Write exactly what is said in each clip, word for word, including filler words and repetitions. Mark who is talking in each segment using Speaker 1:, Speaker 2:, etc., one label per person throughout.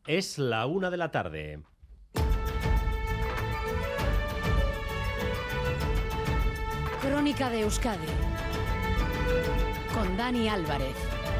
Speaker 1: Es la una de la tarde.
Speaker 2: Crónica de Euskadi con Dani Álvarez.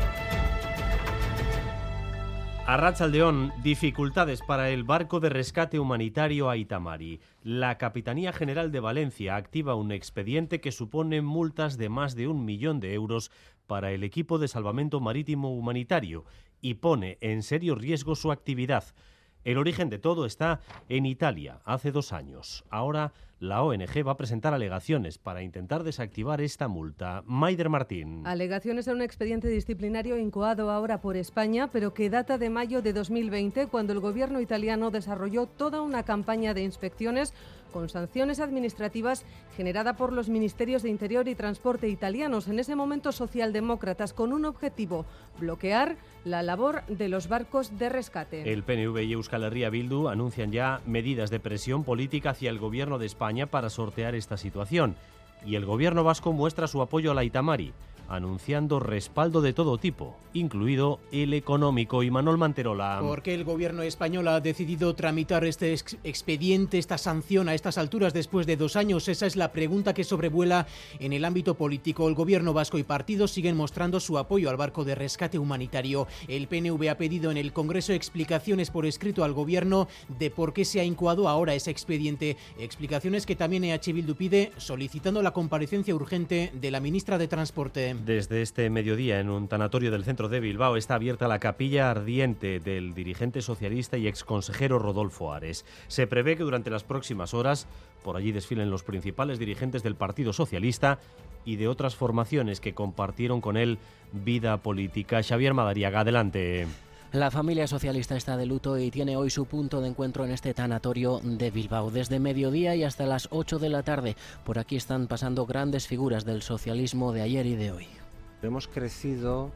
Speaker 1: Arratsaldeón, dificultades para el barco de rescate humanitario Aita Mari. La Capitanía General de Valencia activa un expediente que supone multas de más de un millón de euros para el equipo de salvamento marítimo humanitario y pone en serio riesgo su actividad. El origen de todo está en Italia, hace dos años. Ahora la O N G va a presentar alegaciones para intentar desactivar esta multa. Maider Martín.
Speaker 3: Alegaciones a un expediente disciplinario incoado ahora por España, pero que data de mayo de dos mil veinte, cuando el gobierno italiano desarrolló toda una campaña de inspecciones con sanciones administrativas generada por los ministerios de Interior y Transporte italianos, en ese momento socialdemócratas, con un objetivo: bloquear la labor de los barcos de rescate.
Speaker 1: El P N V y Euskal Herria Bildu anuncian ya medidas de presión política hacia el gobierno de España para sortear esta situación. Y el gobierno vasco muestra su apoyo a la Aita Mari, anunciando respaldo de todo tipo, incluido el económico. Y Manuel Manterola.
Speaker 4: ¿Por qué el gobierno español ha decidido tramitar este ex expediente, esta sanción a estas alturas después de dos años? Esa es la pregunta que sobrevuela en el ámbito político. El gobierno vasco y partidos siguen mostrando su apoyo al barco de rescate humanitario. El P N V ha pedido en el Congreso explicaciones por escrito al gobierno de por qué se ha incoado ahora ese expediente. Explicaciones que también E H Bildu pide, solicitando la comparecencia urgente de la ministra de Transporte.
Speaker 1: Desde este mediodía, en un tanatorio del centro de Bilbao, está abierta la capilla ardiente del dirigente socialista y exconsejero Rodolfo Ares. Se prevé que durante las próximas horas por allí desfilen los principales dirigentes del Partido Socialista y de otras formaciones que compartieron con él vida política. Xavier Madariaga, adelante.
Speaker 5: La familia socialista está de luto y tiene hoy su punto de encuentro en este tanatorio de Bilbao. Desde mediodía y hasta las ocho de la tarde. Por aquí están pasando grandes figuras del socialismo de ayer y de hoy.
Speaker 6: Hemos crecido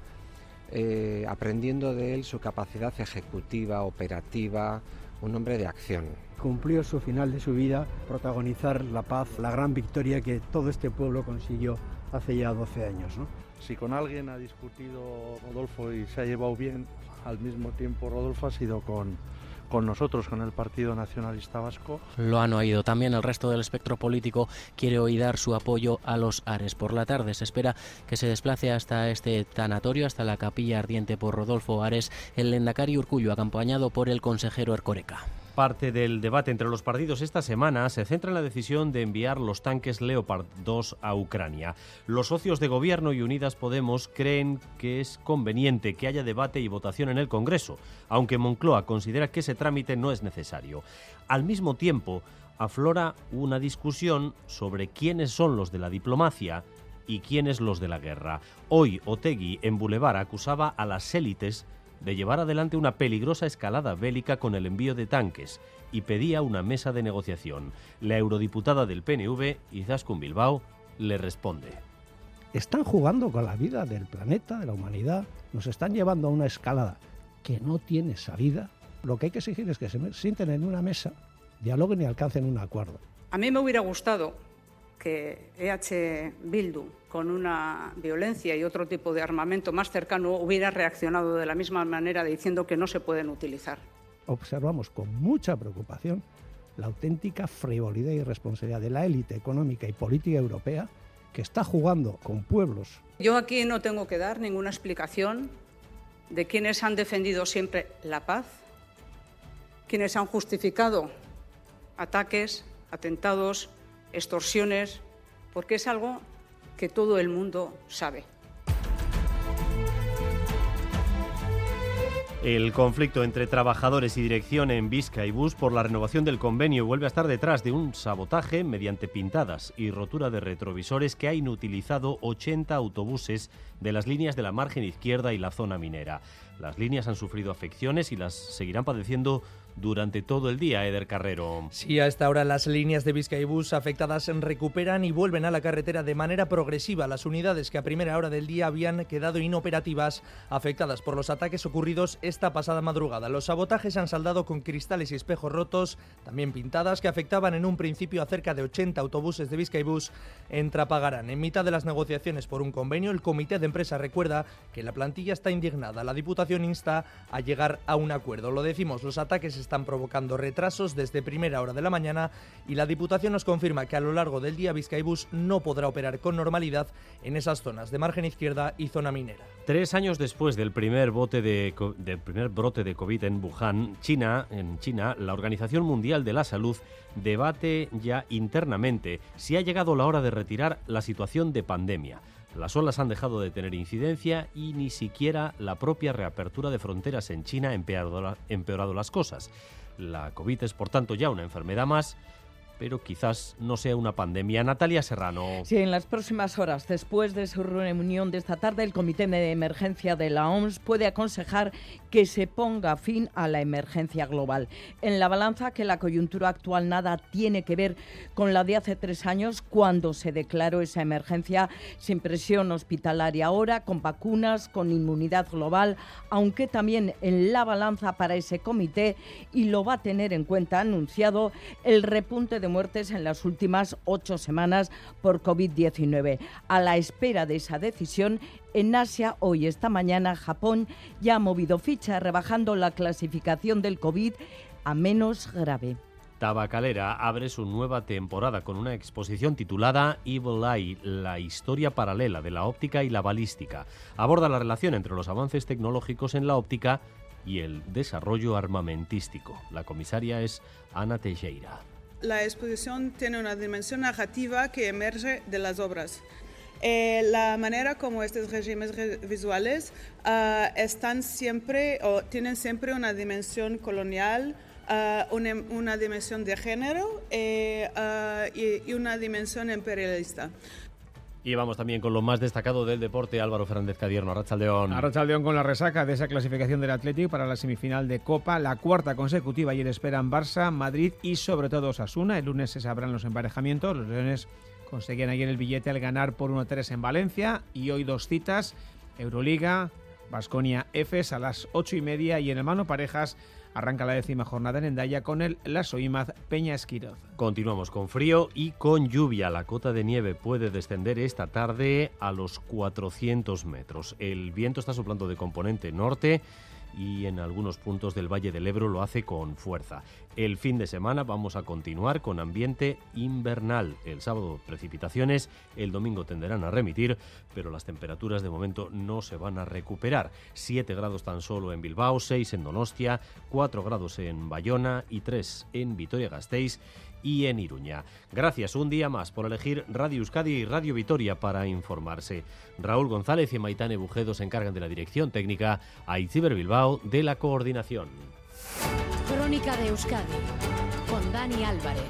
Speaker 6: eh, aprendiendo de él su capacidad ejecutiva, operativa, un hombre de acción.
Speaker 7: Cumplió su final de su vida, protagonizar la paz, la gran victoria que todo este pueblo consiguió hace ya doce años, ¿no?
Speaker 8: Si con alguien ha discutido Rodolfo y se ha llevado bien, al mismo tiempo Rodolfo ha sido con, con nosotros, con el Partido Nacionalista Vasco.
Speaker 5: Lo han oído. También el resto del espectro político quiere hoy dar su apoyo a los Ares. Por la tarde se espera que se desplace hasta este tanatorio, hasta la capilla ardiente por Rodolfo Ares, el lehendakari Urkullu, acompañado por el consejero Erkoreka.
Speaker 1: Parte del debate entre los partidos esta semana se centra en la decisión de enviar los tanques Leopard dos a Ucrania. Los socios de Gobierno y Unidas Podemos creen que es conveniente que haya debate y votación en el Congreso, aunque Moncloa considera que ese trámite no es necesario. Al mismo tiempo, aflora una discusión sobre quiénes son los de la diplomacia y quiénes los de la guerra. Hoy, Otegi, en Boulevard, acusaba a las élites de llevar adelante una peligrosa escalada bélica con el envío de tanques y pedía una mesa de negociación. La eurodiputada del P N V, Izaskun Bilbao, le responde.
Speaker 7: Están jugando con la vida del planeta, de la humanidad, nos están llevando a una escalada que no tiene salida. Lo que hay que exigir es que se sienten en una mesa, dialoguen y alcancen un acuerdo.
Speaker 9: A mí me hubiera gustado que E H Bildu, con una violencia y otro tipo de armamento más cercano, hubiera reaccionado de la misma manera diciendo que no se pueden utilizar.
Speaker 7: Observamos con mucha preocupación la auténtica frivolidad y irresponsabilidad de la élite económica y política europea que está jugando con pueblos.
Speaker 9: Yo aquí no tengo que dar ninguna explicación de quienes han defendido siempre la paz, quienes han justificado ataques, atentados, extorsiones, porque es algo que todo el mundo sabe.
Speaker 1: El conflicto entre trabajadores y dirección en Bizkaibus por la renovación del convenio vuelve a estar detrás de un sabotaje mediante pintadas y rotura de retrovisores que ha inutilizado ochenta autobuses de las líneas de la margen izquierda y la zona minera. Las líneas han sufrido afecciones y las seguirán padeciendo durante todo el día, Eder Carrero.
Speaker 10: Sí, a esta hora las líneas de Bizkaibus afectadas recuperan y vuelven a la carretera de manera progresiva. Las unidades que a primera hora del día habían quedado inoperativas, afectadas por los ataques ocurridos esta pasada madrugada. Los sabotajes han saldado con cristales y espejos rotos, también pintadas, que afectaban en un principio a cerca de ochenta autobuses de Bizkaibus en Trapagarán. En mitad de las negociaciones por un convenio, el comité de empresa recuerda que la plantilla está indignada. La Diputación insta a llegar a un acuerdo. Lo decimos, los ataques están provocando retrasos desde primera hora de la mañana y la Diputación nos confirma que a lo largo del día Bizkaibus no podrá operar con normalidad en esas zonas de margen izquierda y zona minera.
Speaker 1: Tres años después del primer, bote de, del primer brote de COVID en Wuhan, China, en China, la Organización Mundial de la Salud debate ya internamente si ha llegado la hora de retirar la situación de pandemia. Las olas han dejado de tener incidencia y ni siquiera la propia reapertura de fronteras en China ha empeorado, empeorado las cosas. La COVID es, por tanto, ya una enfermedad más, pero quizás no sea una pandemia. Natalia Serrano.
Speaker 11: Sí, en las próximas horas, después de su reunión de esta tarde, el Comité de Emergencia de la O M S puede aconsejar que se ponga fin a la emergencia global. En la balanza, que la coyuntura actual nada tiene que ver con la de hace tres años, cuando se declaró esa emergencia sin presión hospitalaria ahora, con vacunas, con inmunidad global, aunque también en la balanza para ese comité, y lo va a tener en cuenta, ha anunciado el repunte de muertes en las últimas ocho semanas por COVID diecinueve. A la espera de esa decisión, en Asia, hoy, esta mañana, Japón ya ha movido ficha, rebajando la clasificación del COVID a menos grave.
Speaker 1: Tabacalera abre su nueva temporada con una exposición titulada Evil Eye, la historia paralela de la óptica y la balística. Aborda la relación entre los avances tecnológicos en la óptica y el desarrollo armamentístico. La comisaria es Ana Teixeira.
Speaker 12: La exposición tiene una dimensión narrativa que emerge de las obras. Eh, la manera como estos regímenes re- visuales uh, están siempre o tienen siempre una dimensión colonial, uh, una, una dimensión de género eh, uh, y, y una dimensión imperialista.
Speaker 1: Y vamos también con lo más destacado del deporte. Álvaro Fernández Cadierno, Arratsaldeón.
Speaker 13: Arratsaldeón con la resaca de esa clasificación del Athletic para la semifinal de Copa, la cuarta consecutiva. Ayer esperan Barça, Madrid y sobre todo Osasuna. El lunes se sabrán los emparejamientos. Los leones conseguían ayer el billete al ganar por uno a tres en Valencia y hoy dos citas, Euroliga, Baskonia Efes a las ocho y media y en el mano parejas arranca la décima jornada en Hendaya con el Lasso Imaz Peña Esquiroz.
Speaker 1: Continuamos con frío y con lluvia. La cota de nieve puede descender esta tarde a los cuatrocientos metros. El viento está soplando de componente norte y en algunos puntos del Valle del Ebro lo hace con fuerza. El fin de semana vamos a continuar con ambiente invernal. El sábado precipitaciones, el domingo tenderán a remitir, pero las temperaturas de momento no se van a recuperar. siete grados tan solo en Bilbao, seis en Donostia, cuatro grados en Bayona y tres en Vitoria-Gasteiz y en Iruña. Gracias un día más por elegir Radio Euskadi y Radio Vitoria para informarse. Raúl González y Maitane Bujedo se encargan de la dirección técnica, Aitziber Bilbao de la coordinación.
Speaker 2: Crónica de Euskadi con Dani Álvarez.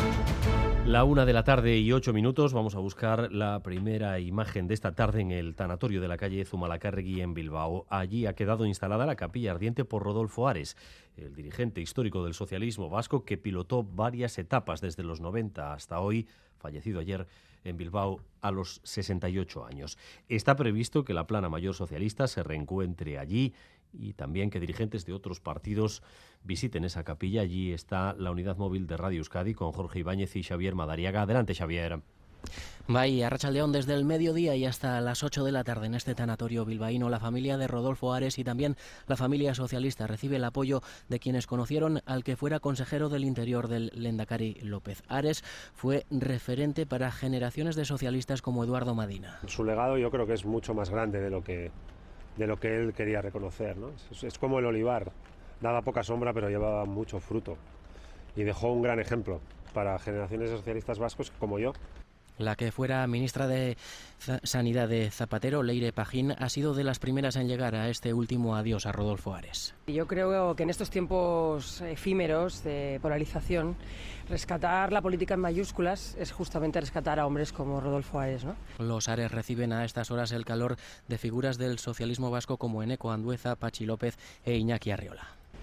Speaker 1: La una de la tarde y ocho minutos, vamos a buscar la primera imagen de esta tarde en el tanatorio de la calle Zumalacárregui en Bilbao. Allí ha quedado instalada la capilla ardiente por Rodolfo Ares, el dirigente histórico del socialismo vasco que pilotó varias etapas desde los noventa hasta hoy, fallecido ayer en Bilbao a los sesenta y ocho años. Está previsto que la plana mayor socialista se reencuentre allí y también que dirigentes de otros partidos visiten esa capilla. Allí está la unidad móvil de Radio Euskadi con Jorge Ibáñez y Xavier Madariaga. Adelante, Xavier.
Speaker 5: Vaya, Arratsaldeón, desde el mediodía y hasta las ocho de la tarde en este tanatorio bilbaíno, la familia de Rodolfo Ares y también la familia socialista recibe el apoyo de quienes conocieron al que fuera consejero del Interior del Lehendakari López. Ares fue referente para generaciones de socialistas como Eduardo Madina.
Speaker 14: Su legado yo creo que es mucho más grande de lo que, de lo que él quería reconocer, ¿no? Es, es como el olivar, daba poca sombra pero llevaba mucho fruto y dejó un gran ejemplo para generaciones de socialistas vascos como yo.
Speaker 5: La que fuera ministra de Sanidad de Zapatero, Leire Pajín, ha sido de las primeras en llegar a este último adiós a Rodolfo Ares.
Speaker 15: Yo creo que en estos tiempos efímeros de polarización, rescatar la política en mayúsculas es justamente rescatar a hombres como Rodolfo Ares, ¿no?
Speaker 5: Los Ares reciben a estas horas el calor de figuras del socialismo vasco como Eneko Andueza, Pachi López e Iñaki Arriola.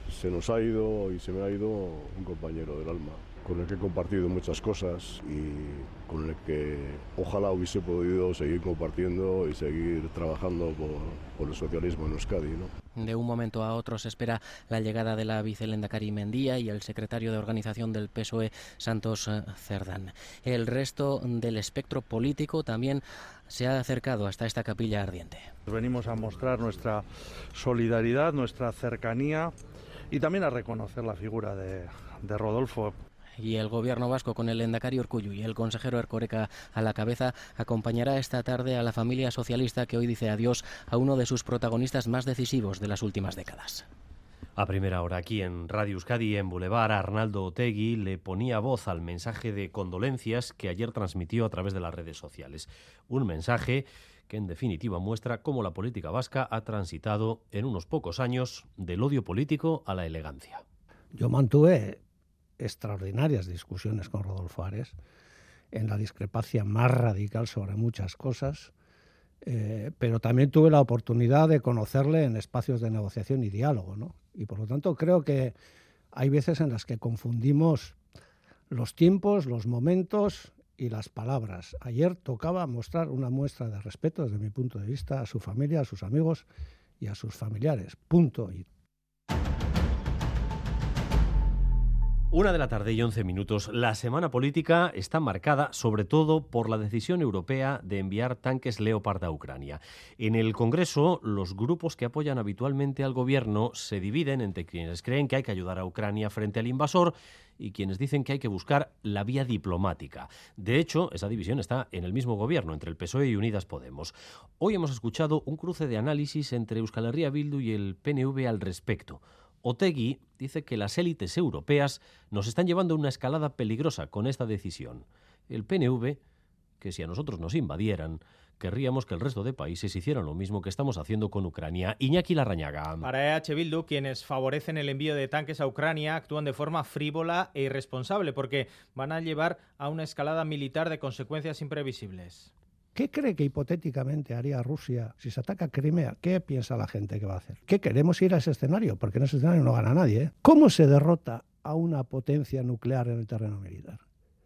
Speaker 16: Se nos ha ido y se me ha ido un compañero del alma, con el que he compartido muchas cosas y con el que ojalá hubiese podido seguir compartiendo y seguir trabajando por, por el socialismo en Euskadi, ¿no?
Speaker 5: De un momento a otro se espera la llegada de la vicelendakari Mendía y el secretario de organización del P S O E, Santos Cerdán. El resto del espectro político también se ha acercado hasta esta capilla ardiente.
Speaker 8: Venimos a mostrar nuestra solidaridad, nuestra cercanía y también a reconocer la figura de, de Rodolfo.
Speaker 5: Y el gobierno vasco, con el lehendakari Urkullu y el consejero Erkoreka a la cabeza, acompañará esta tarde a la familia socialista que hoy dice adiós a uno de sus protagonistas más decisivos de las últimas décadas.
Speaker 1: A primera hora, aquí en Radio Euskadi, en Boulevard, Arnaldo Otegi le ponía voz al mensaje de condolencias que ayer transmitió a través de las redes sociales. Un mensaje que en definitiva muestra cómo la política vasca ha transitado en unos pocos años del odio político a la elegancia.
Speaker 7: Yo mantuve extraordinarias discusiones con Rodolfo Ares en la discrepancia más radical sobre muchas cosas, eh, pero también tuve la oportunidad de conocerle en espacios de negociación y diálogo, ¿no? Y por lo tanto creo que hay veces en las que confundimos los tiempos, los momentos y las palabras. Ayer tocaba mostrar una muestra de respeto desde mi punto de vista a su familia, a sus amigos y a sus familiares. Punto. Y
Speaker 1: Una de la tarde y once minutos. La semana política está marcada sobre todo por la decisión europea de enviar tanques Leopard a Ucrania. En el Congreso, los grupos que apoyan habitualmente al gobierno se dividen entre quienes creen que hay que ayudar a Ucrania frente al invasor y quienes dicen que hay que buscar la vía diplomática. De hecho, esa división está en el mismo gobierno, entre el P S O E y Unidas Podemos. Hoy hemos escuchado un cruce de análisis entre Euskal Herria Bildu y el P N V al respecto. Otegi dice que las élites europeas nos están llevando a una escalada peligrosa con esta decisión. El P N V, que si a nosotros nos invadieran, querríamos que el resto de países hicieran lo mismo que estamos haciendo con Ucrania. Iñaki Larrañaga.
Speaker 13: Para E H Bildu, quienes favorecen el envío de tanques a Ucrania actúan de forma frívola e irresponsable porque van a llevar a una escalada militar de consecuencias imprevisibles.
Speaker 7: ¿Qué cree que hipotéticamente haría Rusia si se ataca Crimea? ¿Qué piensa la gente que va a hacer? ¿Qué queremos ir a ese escenario? Porque en ese escenario no gana nadie, ¿eh? ¿Cómo se derrota a una potencia nuclear en el terreno militar?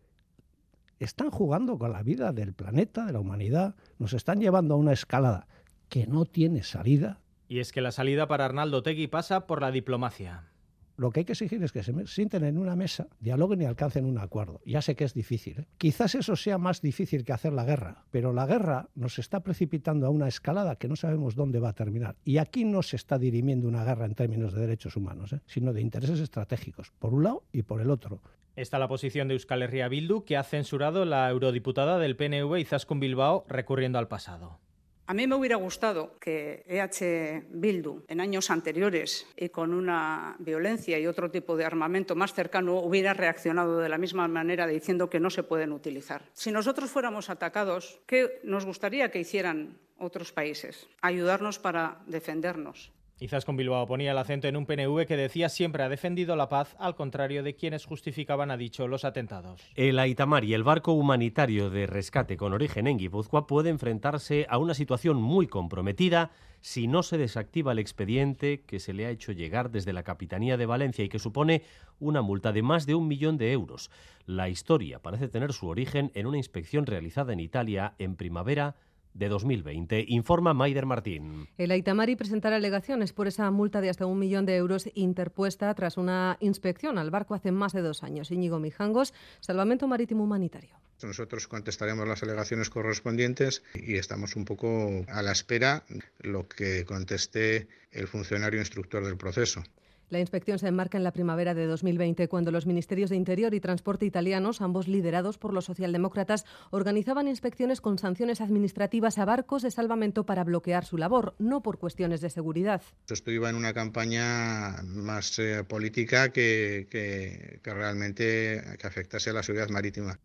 Speaker 7: Están jugando con la vida del planeta, de la humanidad. Nos están llevando a una escalada que no tiene salida.
Speaker 13: Y es que la salida para Arnaldo Otegi pasa por la diplomacia.
Speaker 7: Lo que hay que exigir es que se sienten en una mesa, dialoguen y alcancen un acuerdo. Ya sé que es difícil, ¿eh? Quizás eso sea más difícil que hacer la guerra, pero la guerra nos está precipitando a una escalada que no sabemos dónde va a terminar. Y aquí no se está dirimiendo una guerra en términos de derechos humanos, ¿eh? sino de intereses estratégicos, por un lado y por el otro.
Speaker 13: Está la posición de Euskal Herria Bildu, que ha censurado la eurodiputada del P N V, Izaskun Bilbao, recurriendo al pasado.
Speaker 9: A mí me hubiera gustado que E H Bildu, en años anteriores y con una violencia y otro tipo de armamento más cercano, hubiera reaccionado de la misma manera diciendo que no se pueden utilizar. Si nosotros fuéramos atacados, ¿qué nos gustaría que hicieran otros países? Ayudarnos para defendernos.
Speaker 13: Izaskun Bilbao ponía el acento en un P N V que decía siempre ha defendido la paz, al contrario de quienes justificaban, ha dicho, los atentados.
Speaker 1: El Aita Mari, el barco humanitario de rescate con origen en Guipúzcoa, puede enfrentarse a una situación muy comprometida si no se desactiva el expediente que se le ha hecho llegar desde la Capitanía de Valencia y que supone una multa de más de un millón de euros. La historia parece tener su origen en una inspección realizada en Italia en primavera de dos mil veinte, informa Maider Martín.
Speaker 3: El Aita Mari presentará alegaciones por esa multa de hasta un millón de euros interpuesta tras una inspección al barco hace más de dos años. Íñigo Mijangos, Salvamento Marítimo Humanitario.
Speaker 17: Nosotros contestaremos las alegaciones correspondientes y estamos un poco a la espera lo que conteste el funcionario instructor del proceso.
Speaker 3: La inspección se enmarca en la primavera de dos mil veinte, cuando los ministerios de Interior y Transporte italianos, ambos liderados por los socialdemócratas, organizaban inspecciones con sanciones administrativas a barcos de salvamento para bloquear su labor, no por cuestiones de seguridad.
Speaker 17: Esto iba en una campaña más eh, política que, que, que realmente que afectase a la seguridad marítima.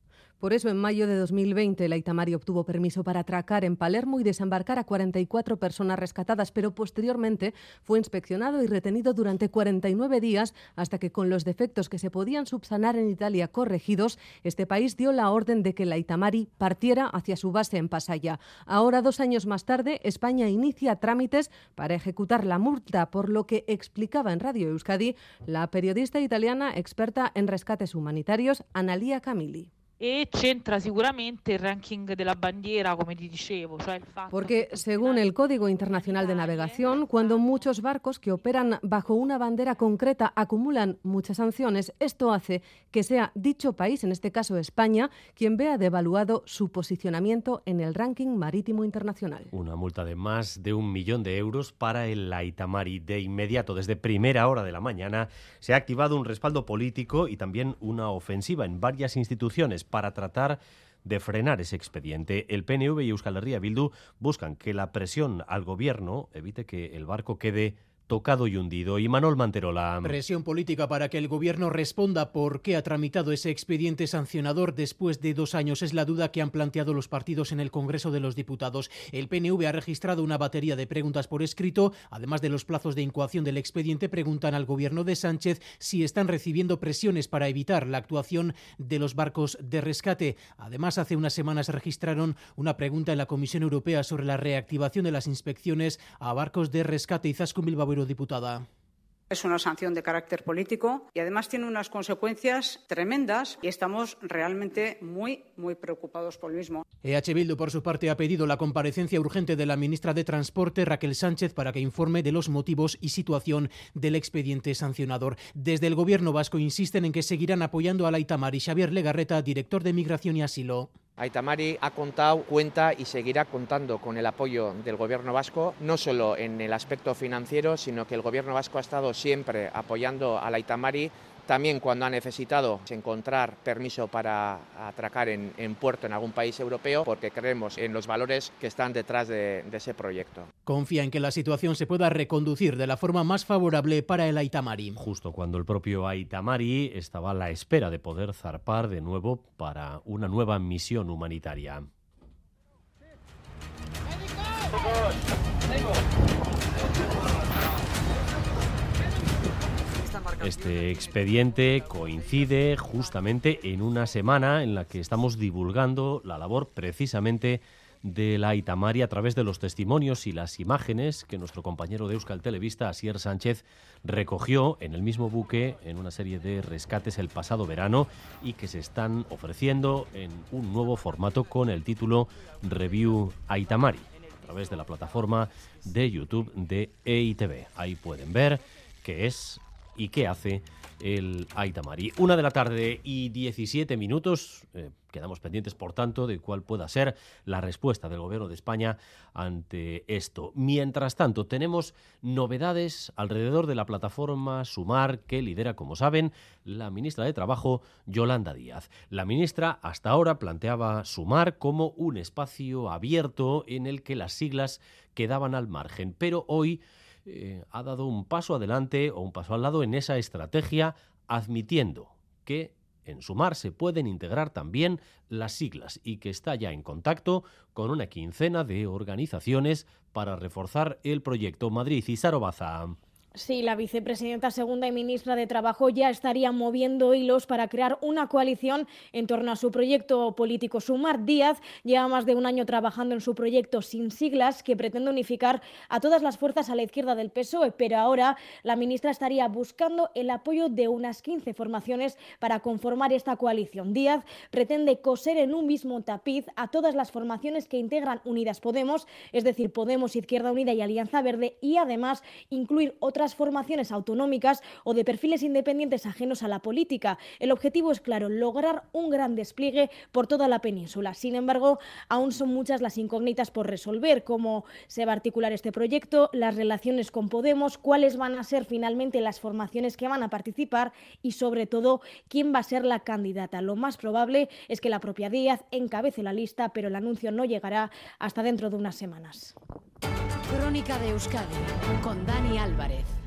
Speaker 3: Por eso, en mayo de dos mil veinte, el Aita Mari obtuvo permiso para atracar en Palermo y desembarcar a cuarenta y cuatro personas rescatadas, pero posteriormente fue inspeccionado y retenido durante cuarenta y nueve días hasta que, con los defectos que se podían subsanar en Italia corregidos, este país dio la orden de que el Aita Mari partiera hacia su base en Pasaya. Ahora, dos años más tarde, España inicia trámites para ejecutar la multa, por lo que explicaba en Radio Euskadi la periodista italiana experta en rescates humanitarios, Analia Camilli.
Speaker 18: E centra sicuramente il ranking della bandiera, come ti dicevo, cioè il fatto.
Speaker 3: Porque según el Código Internacional de Navegación, cuando muchos barcos que operan bajo una bandera concreta acumulan muchas sanciones, esto hace que sea dicho país, en este caso España, quien vea devaluado su posicionamiento en el ranking marítimo internacional.
Speaker 1: Una multa de más de un millón de euros para el Aita Mari. De inmediato, desde primera hora de la mañana, se ha activado un respaldo político y también una ofensiva en varias instituciones para tratar de frenar ese expediente. El P N V y Euskal Herria Bildu buscan que la presión al gobierno evite que el barco quede tocado y hundido. Y Manuel Manterola.
Speaker 4: Presión política para que el gobierno responda por qué ha tramitado ese expediente sancionador después de dos años. Es la duda que han planteado los partidos en el Congreso de los Diputados. El P N V ha registrado una batería de preguntas por escrito. Además de los plazos de incoación del expediente, preguntan al gobierno de Sánchez si están recibiendo presiones para evitar la actuación de los barcos de rescate. Además, hace unas semanas registraron una pregunta en la Comisión Europea sobre la reactivación de las inspecciones a barcos de rescate. Izaskun Bilbao, diputada.
Speaker 9: Es una sanción de carácter político y además tiene unas consecuencias tremendas y estamos realmente muy, muy preocupados por el mismo.
Speaker 4: E H Bildu, por su parte, ha pedido la comparecencia urgente de la ministra de Transporte, Raquel Sánchez, para que informe de los motivos y situación del expediente sancionador. Desde el gobierno vasco insisten en que seguirán apoyando al Aita Mari. Xavier Legarreta, director de Migración y Asilo.
Speaker 19: Aita Mari ha contado, cuenta y seguirá contando con el apoyo del Gobierno vasco, no solo en el aspecto financiero, sino que el Gobierno vasco ha estado siempre apoyando a Aita Mari, también cuando ha necesitado encontrar permiso para atracar en, en puerto en algún país europeo, porque creemos en los valores que están detrás de, de ese proyecto.
Speaker 4: Confía en que la situación se pueda reconducir de la forma más favorable para el Aita Mari.
Speaker 1: Justo cuando el propio Aita Mari estaba a la espera de poder zarpar de nuevo para una nueva misión humanitaria. Este expediente coincide justamente en una semana en la que estamos divulgando la labor precisamente de la Aita Mari a través de los testimonios y las imágenes que nuestro compañero de Euskal Televista, Asier Sánchez, recogió en el mismo buque en una serie de rescates el pasado verano y que se están ofreciendo en un nuevo formato con el título Review Aita Mari a través de la plataforma de YouTube de E I T V. Ahí pueden ver qué es y qué hace el Aita Mari. Una de la tarde y diecisiete minutos. Eh, quedamos pendientes, por tanto, de cuál pueda ser la respuesta del Gobierno de España ante esto. Mientras tanto, tenemos novedades alrededor de la plataforma Sumar, que lidera, como saben, la ministra de Trabajo, Yolanda Díaz. La ministra hasta ahora planteaba Sumar como un espacio abierto en el que las siglas quedaban al margen, pero hoy Eh, ha dado un paso adelante o un paso al lado en esa estrategia, admitiendo que en Sumar se pueden integrar también las siglas y que está ya en contacto con una quincena de organizaciones para reforzar el proyecto. Madrid, Isaro Baza.
Speaker 20: Sí, la vicepresidenta segunda y ministra de Trabajo ya estaría moviendo hilos para crear una coalición en torno a su proyecto político. Sumar. Díaz lleva más de un año trabajando en su proyecto sin siglas que pretende unificar a todas las fuerzas a la izquierda del P S O E, pero ahora la ministra estaría buscando el apoyo de unas quince formaciones para conformar esta coalición. Díaz pretende coser en un mismo tapiz a todas las formaciones que integran Unidas Podemos, es decir, Podemos, Izquierda Unida y Alianza Verde, y además incluir otras formaciones autonómicas o de perfiles independientes ajenos a la política. El objetivo es claro, lograr un gran despliegue por toda la península. Sin embargo, aún son muchas las incógnitas por resolver, cómo se va a articular este proyecto, las relaciones con Podemos, cuáles van a ser finalmente las formaciones que van a participar y, sobre todo, quién va a ser la candidata. Lo más probable es que la propia Díaz encabece la lista, pero el anuncio no llegará hasta dentro de unas semanas.
Speaker 2: Crónica de Euskadi con Dani Álvarez.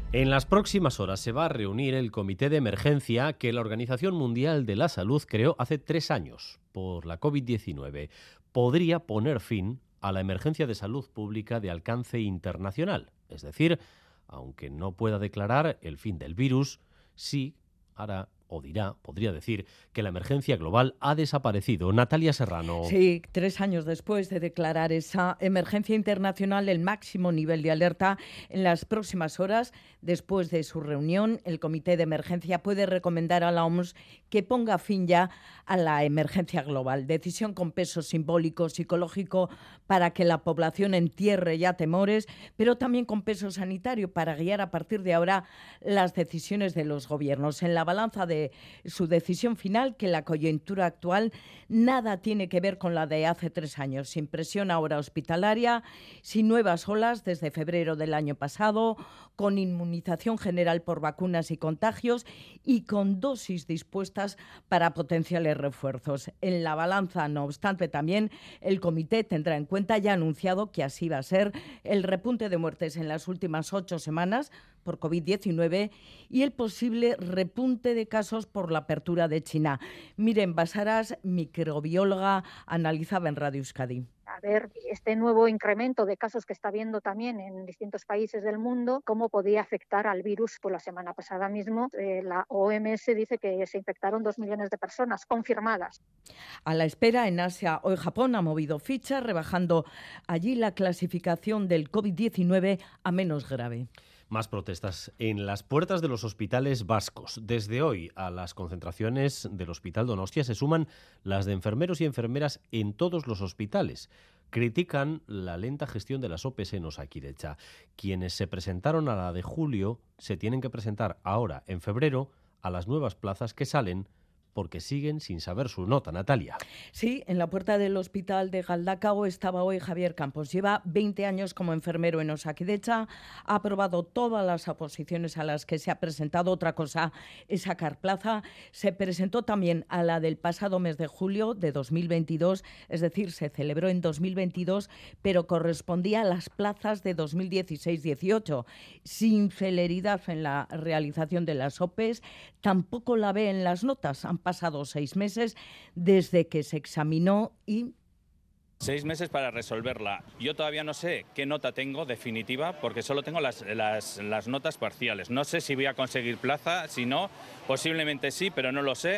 Speaker 1: En las próximas horas se va a reunir el comité de emergencia que la Organización Mundial de la Salud creó hace tres años por la COVID diecinueve. Podría poner fin a la emergencia de salud pública de alcance internacional. Es decir, aunque no pueda declarar el fin del virus, sí hará o dirá, podría decir, que la emergencia global ha desaparecido. Natalia Serrano.
Speaker 11: Sí, tres años después de declarar esa emergencia internacional, el máximo nivel de alerta, en las próximas horas, después de su reunión, el Comité de Emergencia puede recomendar a la O M S que ponga fin ya a la emergencia global. Decisión con peso simbólico, psicológico, para que la población entierre ya temores, pero también con peso sanitario para guiar a partir de ahora las decisiones de los gobiernos. En la balanza de su decisión final, que la coyuntura actual nada tiene que ver con la de hace tres años, sin presión ahora hospitalaria, sin nuevas olas desde febrero del año pasado, con inmunización general por vacunas y contagios y con dosis dispuestas para potenciales refuerzos. En la balanza, no obstante, también el comité tendrá en cuenta, ya anunciado que así va a ser, el repunte de muertes en las últimas ocho semanas por COVID diecinueve y el posible repunte de casos por la apertura de China. Miren Basaras, microbióloga, analizaba en Radio Euskadi.
Speaker 21: A ver este nuevo incremento de casos que está habiendo también en distintos países del mundo, cómo podía afectar al virus. Pues la semana pasada mismo eh, la O M S dice que se infectaron dos millones de personas confirmadas.
Speaker 11: A la espera, en Asia, hoy Japón ha movido ficha, rebajando allí la clasificación del COVID diecinueve a menos grave.
Speaker 1: Más protestas en las puertas de los hospitales vascos. Desde hoy a las concentraciones del Hospital Donostia se suman las de enfermeros y enfermeras en todos los hospitales. Critican la lenta gestión de las O P E en Osakidetza. Quienes se presentaron a la de julio se tienen que presentar ahora, en febrero, a las nuevas plazas que salen porque siguen sin saber su nota. Natalia.
Speaker 11: Sí, en la puerta del hospital de Galdakao estaba hoy Javier Campos. Lleva veinte años como enfermero en Osakidetza, ha aprobado todas las oposiciones a las que se ha presentado. Otra cosa es sacar plaza. Se presentó también a la del pasado mes de julio de dos mil veintidós, es decir, se celebró en dos mil veintidós, pero correspondía a las plazas de dos mil dieciséis dieciocho. Sin celeridad en la realización de las O P Es, tampoco la ve en las notas. Han pasado seis meses desde que se examinó y...
Speaker 22: Seis meses para resolverla. Yo todavía no sé qué nota tengo definitiva porque solo tengo las, las, las notas parciales. No sé si voy a conseguir plaza, si no, posiblemente sí, pero no lo sé.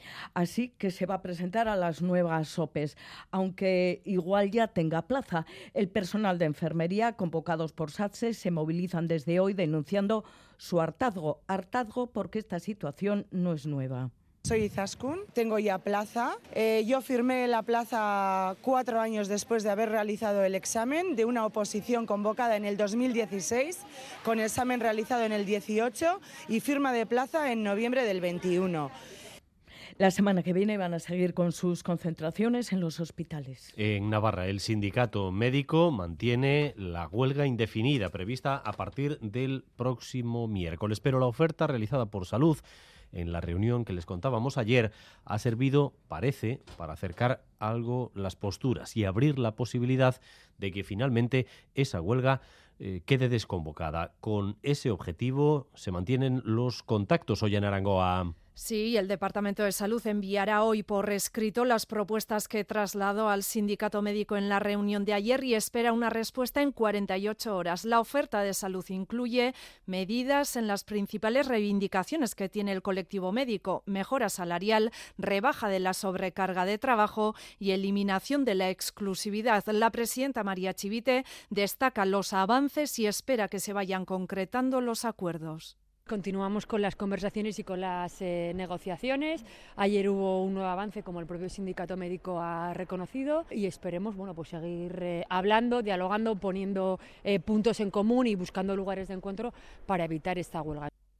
Speaker 11: Así que se va a presentar a las nuevas O P Es, aunque igual ya tenga plaza. El personal de enfermería, convocados por SATSE, se movilizan desde hoy denunciando su hartazgo. Hartazgo porque esta situación no es nueva.
Speaker 23: Soy Izaskun, tengo ya plaza. Eh, yo firmé la plaza cuatro años después de haber realizado el examen de una oposición convocada en el dos mil dieciséis, con examen realizado en el dieciocho y firma de plaza en noviembre del veintiuno.
Speaker 11: La semana que viene van a seguir con sus concentraciones en los hospitales.
Speaker 1: En Navarra, el sindicato médico mantiene la huelga indefinida prevista a partir del próximo miércoles, pero la oferta realizada por Salud en la reunión que les contábamos ayer ha servido, parece, para acercar algo las posturas y abrir la posibilidad de que finalmente esa huelga eh, quede desconvocada. Con ese objetivo se mantienen los contactos hoy en Arangoa.
Speaker 24: Sí, el Departamento de Salud enviará hoy por escrito las propuestas que trasladó al sindicato médico en la reunión de ayer y espera una respuesta en cuarenta y ocho horas. La oferta de salud incluye medidas en las principales reivindicaciones que tiene el colectivo médico: mejora salarial, rebaja de la sobrecarga de trabajo y eliminación de la exclusividad. La presidenta María Chivite destaca los avances y espera que se vayan concretando los acuerdos.
Speaker 25: Continuamos con las conversaciones y con las eh, negociaciones. Ayer hubo un nuevo avance, como el propio sindicato médico ha reconocido, y esperemos bueno, pues seguir eh, hablando, dialogando, poniendo eh, puntos en común y buscando lugares de encuentro para evitar esta huelga.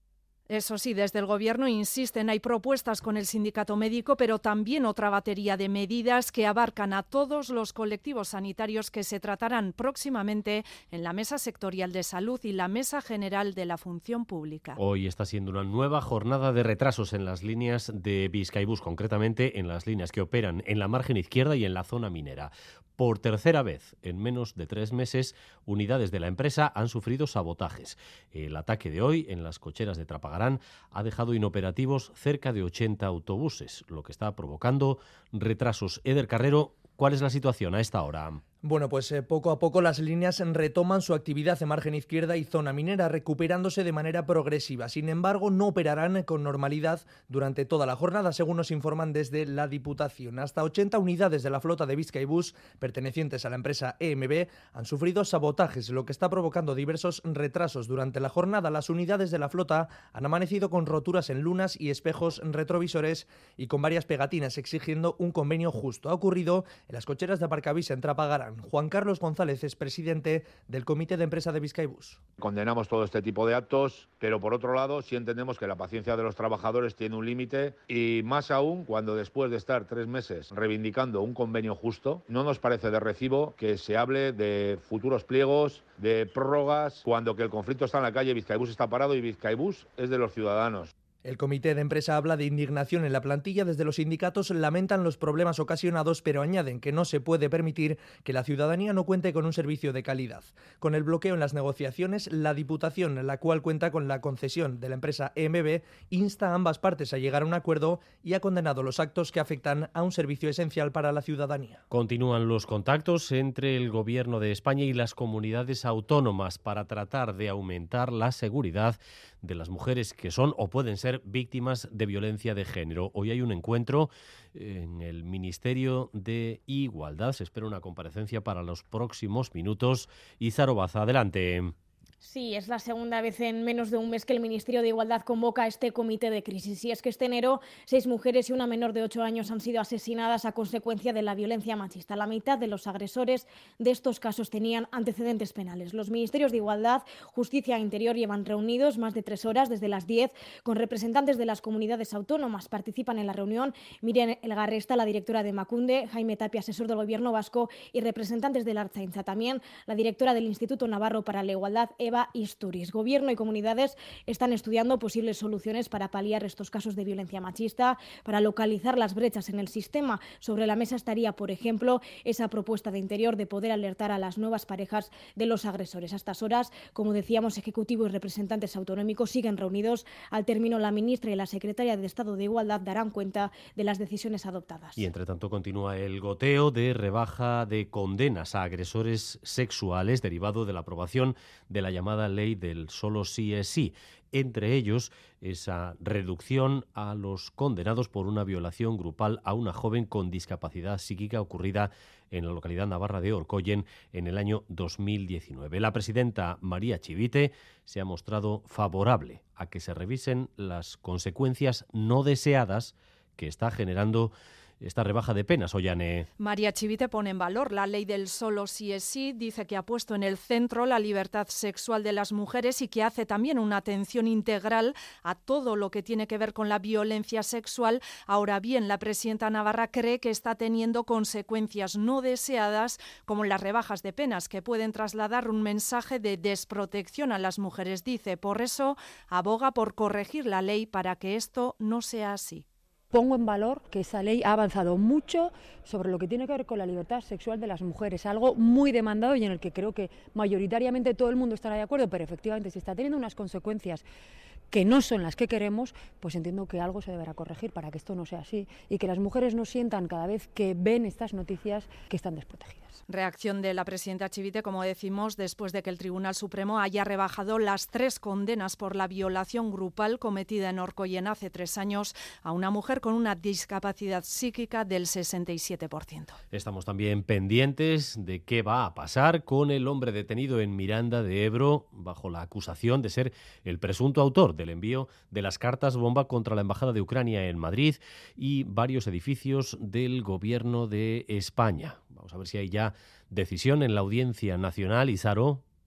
Speaker 24: Eso sí, desde el Gobierno insisten, hay propuestas con el sindicato médico, pero también otra batería de medidas que abarcan a todos los colectivos sanitarios que se tratarán próximamente en la Mesa Sectorial de Salud y la Mesa General de la Función Pública.
Speaker 1: Hoy está siendo una nueva jornada de retrasos en las líneas de Bizkaibus, concretamente en las líneas que operan en la margen izquierda y en la zona minera. Por tercera vez en menos de tres meses, unidades de la empresa han sufrido sabotajes. El ataque de hoy en las cocheras de Trapagarán ha dejado inoperativos cerca de ochenta autobuses, lo que está provocando retrasos. Eder Carrero, ¿cuál es la situación a esta hora?
Speaker 6: Bueno, pues eh, poco a poco las líneas retoman su actividad en margen izquierda y zona minera, recuperándose de manera progresiva. Sin embargo, no operarán con normalidad durante toda la jornada, según nos informan desde la Diputación. Hasta ochenta unidades de la flota de Bizkaibus, pertenecientes a la empresa E M B, han sufrido sabotajes, lo que está provocando diversos retrasos. Durante la jornada, las unidades de la flota han amanecido con roturas en lunas y espejos retrovisores y con varias pegatinas, exigiendo un convenio justo. Ha ocurrido en las cocheras de Aparcavís en Trapagarán. Juan Carlos González es presidente del Comité de Empresa de Bizkaibus.
Speaker 10: Condenamos todo este tipo de actos, pero por otro lado sí entendemos que la paciencia de los trabajadores tiene un límite y más aún cuando después de estar tres meses reivindicando un convenio justo, no nos parece de recibo que se hable de futuros pliegos, de prórrogas, cuando que el conflicto está en la calle, Bizkaibus está parado y Bizkaibus es de los ciudadanos.
Speaker 6: El comité de empresa habla de indignación en la plantilla. Desde los sindicatos lamentan los problemas ocasionados, pero añaden que no se puede permitir que la ciudadanía no cuente con un servicio de calidad. Con el bloqueo en las negociaciones, la Diputación, la cual cuenta con la concesión de la empresa E M B, insta a ambas partes a llegar a un acuerdo y ha condenado los actos que afectan a un servicio esencial para la ciudadanía.
Speaker 1: Continúan los contactos entre el Gobierno de España y las comunidades autónomas para tratar de aumentar la seguridad de las mujeres que son o pueden ser víctimas de violencia de género. Hoy hay un encuentro en el Ministerio de Igualdad. Se espera una comparecencia para los próximos minutos. Izaro Baza, adelante.
Speaker 20: Sí, es la segunda vez en menos de un mes que el Ministerio de Igualdad convoca este comité de crisis. Y es que este enero seis mujeres y una menor de ocho años han sido asesinadas a consecuencia de la violencia machista. La mitad de los agresores de estos casos tenían antecedentes penales. Los Ministerios de Igualdad, Justicia e Interior llevan reunidos más de tres horas desde las diez con representantes de las comunidades autónomas. Participan en la reunión Miriam Elgarresta, la directora de Emakunde, Jaime Tapia, asesor del Gobierno vasco, y representantes de la Ertzaintza. También la directora del Instituto Navarro para la Igualdad, Eva Isturiz. Gobierno y comunidades están estudiando posibles soluciones para paliar estos casos de violencia machista, para localizar las brechas en el sistema. Sobre la mesa estaría, por ejemplo, esa propuesta de Interior de poder alertar a las nuevas parejas de los agresores. A estas horas, como decíamos, Ejecutivo y representantes autonómicos siguen reunidos. Al término, la ministra y la secretaria de Estado de Igualdad darán cuenta de las decisiones adoptadas.
Speaker 1: Y entre tanto continúa el goteo de rebaja de condenas a agresores sexuales derivado de la aprobación de la llamada ley del solo sí es sí. Entre ellos, esa reducción a los condenados por una violación grupal a una joven con discapacidad psíquica ocurrida en la localidad navarra de Orcoyen en el año dos mil diecinueve. La presidenta María Chivite se ha mostrado favorable a que se revisen las consecuencias no deseadas que está generando esta rebaja de penas, Ollane.
Speaker 24: María Chivite pone en valor la ley del solo sí es sí, dice que ha puesto en el centro la libertad sexual de las mujeres y que hace también una atención integral a todo lo que tiene que ver con la violencia sexual. Ahora bien, la presidenta navarra cree que está teniendo consecuencias no deseadas, como las rebajas de penas, que pueden trasladar un mensaje de desprotección a las mujeres. Dice, por eso aboga por corregir la ley para que esto no sea así.
Speaker 25: Pongo en valor que esa ley ha avanzado mucho sobre lo que tiene que ver con la libertad sexual de las mujeres, algo muy demandado y en el que creo que mayoritariamente todo el mundo estará de acuerdo, pero efectivamente si está teniendo unas consecuencias que no son las que queremos, pues entiendo que algo se deberá corregir para que esto no sea así y que las mujeres no sientan cada vez que ven estas noticias que están desprotegidas.
Speaker 24: Reacción de la presidenta Chivite, como decimos, después de que el Tribunal Supremo haya rebajado las tres condenas por la violación grupal cometida en Orcoyen hace tres años a una mujer con una discapacidad psíquica del sesenta y siete por ciento.
Speaker 1: Estamos también pendientes de qué va a pasar con el hombre detenido en Miranda de Ebro bajo la acusación de ser el presunto autor del envío de las cartas bomba contra la Embajada de Ucrania en Madrid y varios edificios del Gobierno de España. Vamos a ver si hay ya decisión en la Audiencia Nacional. Izaro.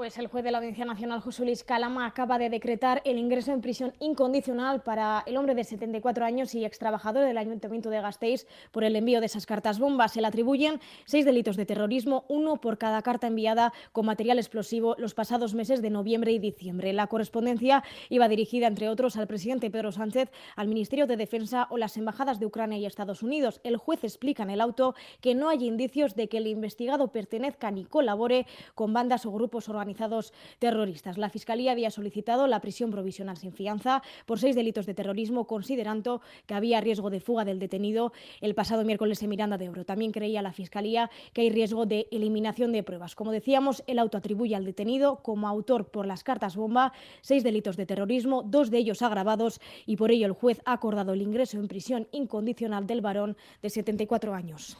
Speaker 20: Pues el juez de la Audiencia Nacional, José Luis Calama, acaba de decretar el ingreso en prisión incondicional para el hombre de setenta y cuatro años y extrabajador del Ayuntamiento de Gasteiz por el envío de esas cartas bombas. Se le atribuyen seis delitos de terrorismo, uno por cada carta enviada con material explosivo los pasados meses de noviembre y diciembre. La correspondencia iba dirigida, entre otros, al presidente Pedro Sánchez, al Ministerio de Defensa o las embajadas de Ucrania y Estados Unidos. El juez explica en el auto que no hay indicios de que el investigado pertenezca ni colabore con bandas o grupos organizados terroristas. La Fiscalía había solicitado la prisión provisional sin fianza por seis delitos de terrorismo, considerando que había riesgo de fuga del detenido el pasado miércoles en Miranda de Ebro. También creía la Fiscalía que hay riesgo de eliminación de pruebas. Como decíamos, el auto atribuye al detenido como autor por las cartas bomba seis delitos de terrorismo, dos de ellos agravados, y por ello el juez ha acordado el ingreso en prisión incondicional del varón de setenta y cuatro años.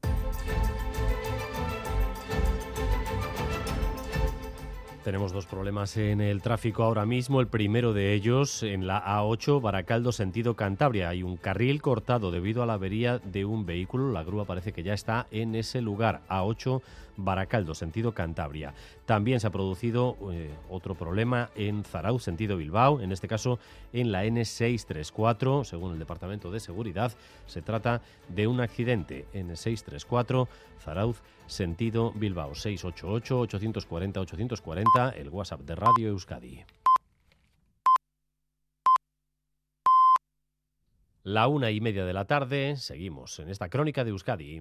Speaker 1: Tenemos dos problemas en el tráfico ahora mismo. El primero de ellos en la A ocho, Baracaldo, sentido Cantabria. Hay un carril cortado debido a la avería de un vehículo. La grúa parece que ya está en ese lugar. A ocho, Baracaldo, sentido Cantabria. También se ha producido eh, otro problema en Zarauz, sentido Bilbao. En este caso en la N seiscientos treinta y cuatro. Según el Departamento de Seguridad, se trata de un accidente. N seiscientos treinta y cuatro, Zarauz, sentido Bilbao. Seis ocho ocho, ocho cuatro cero, ocho cuatro cero, el WhatsApp de Radio Euskadi. La una y media de la tarde, seguimos en esta crónica de Euskadi.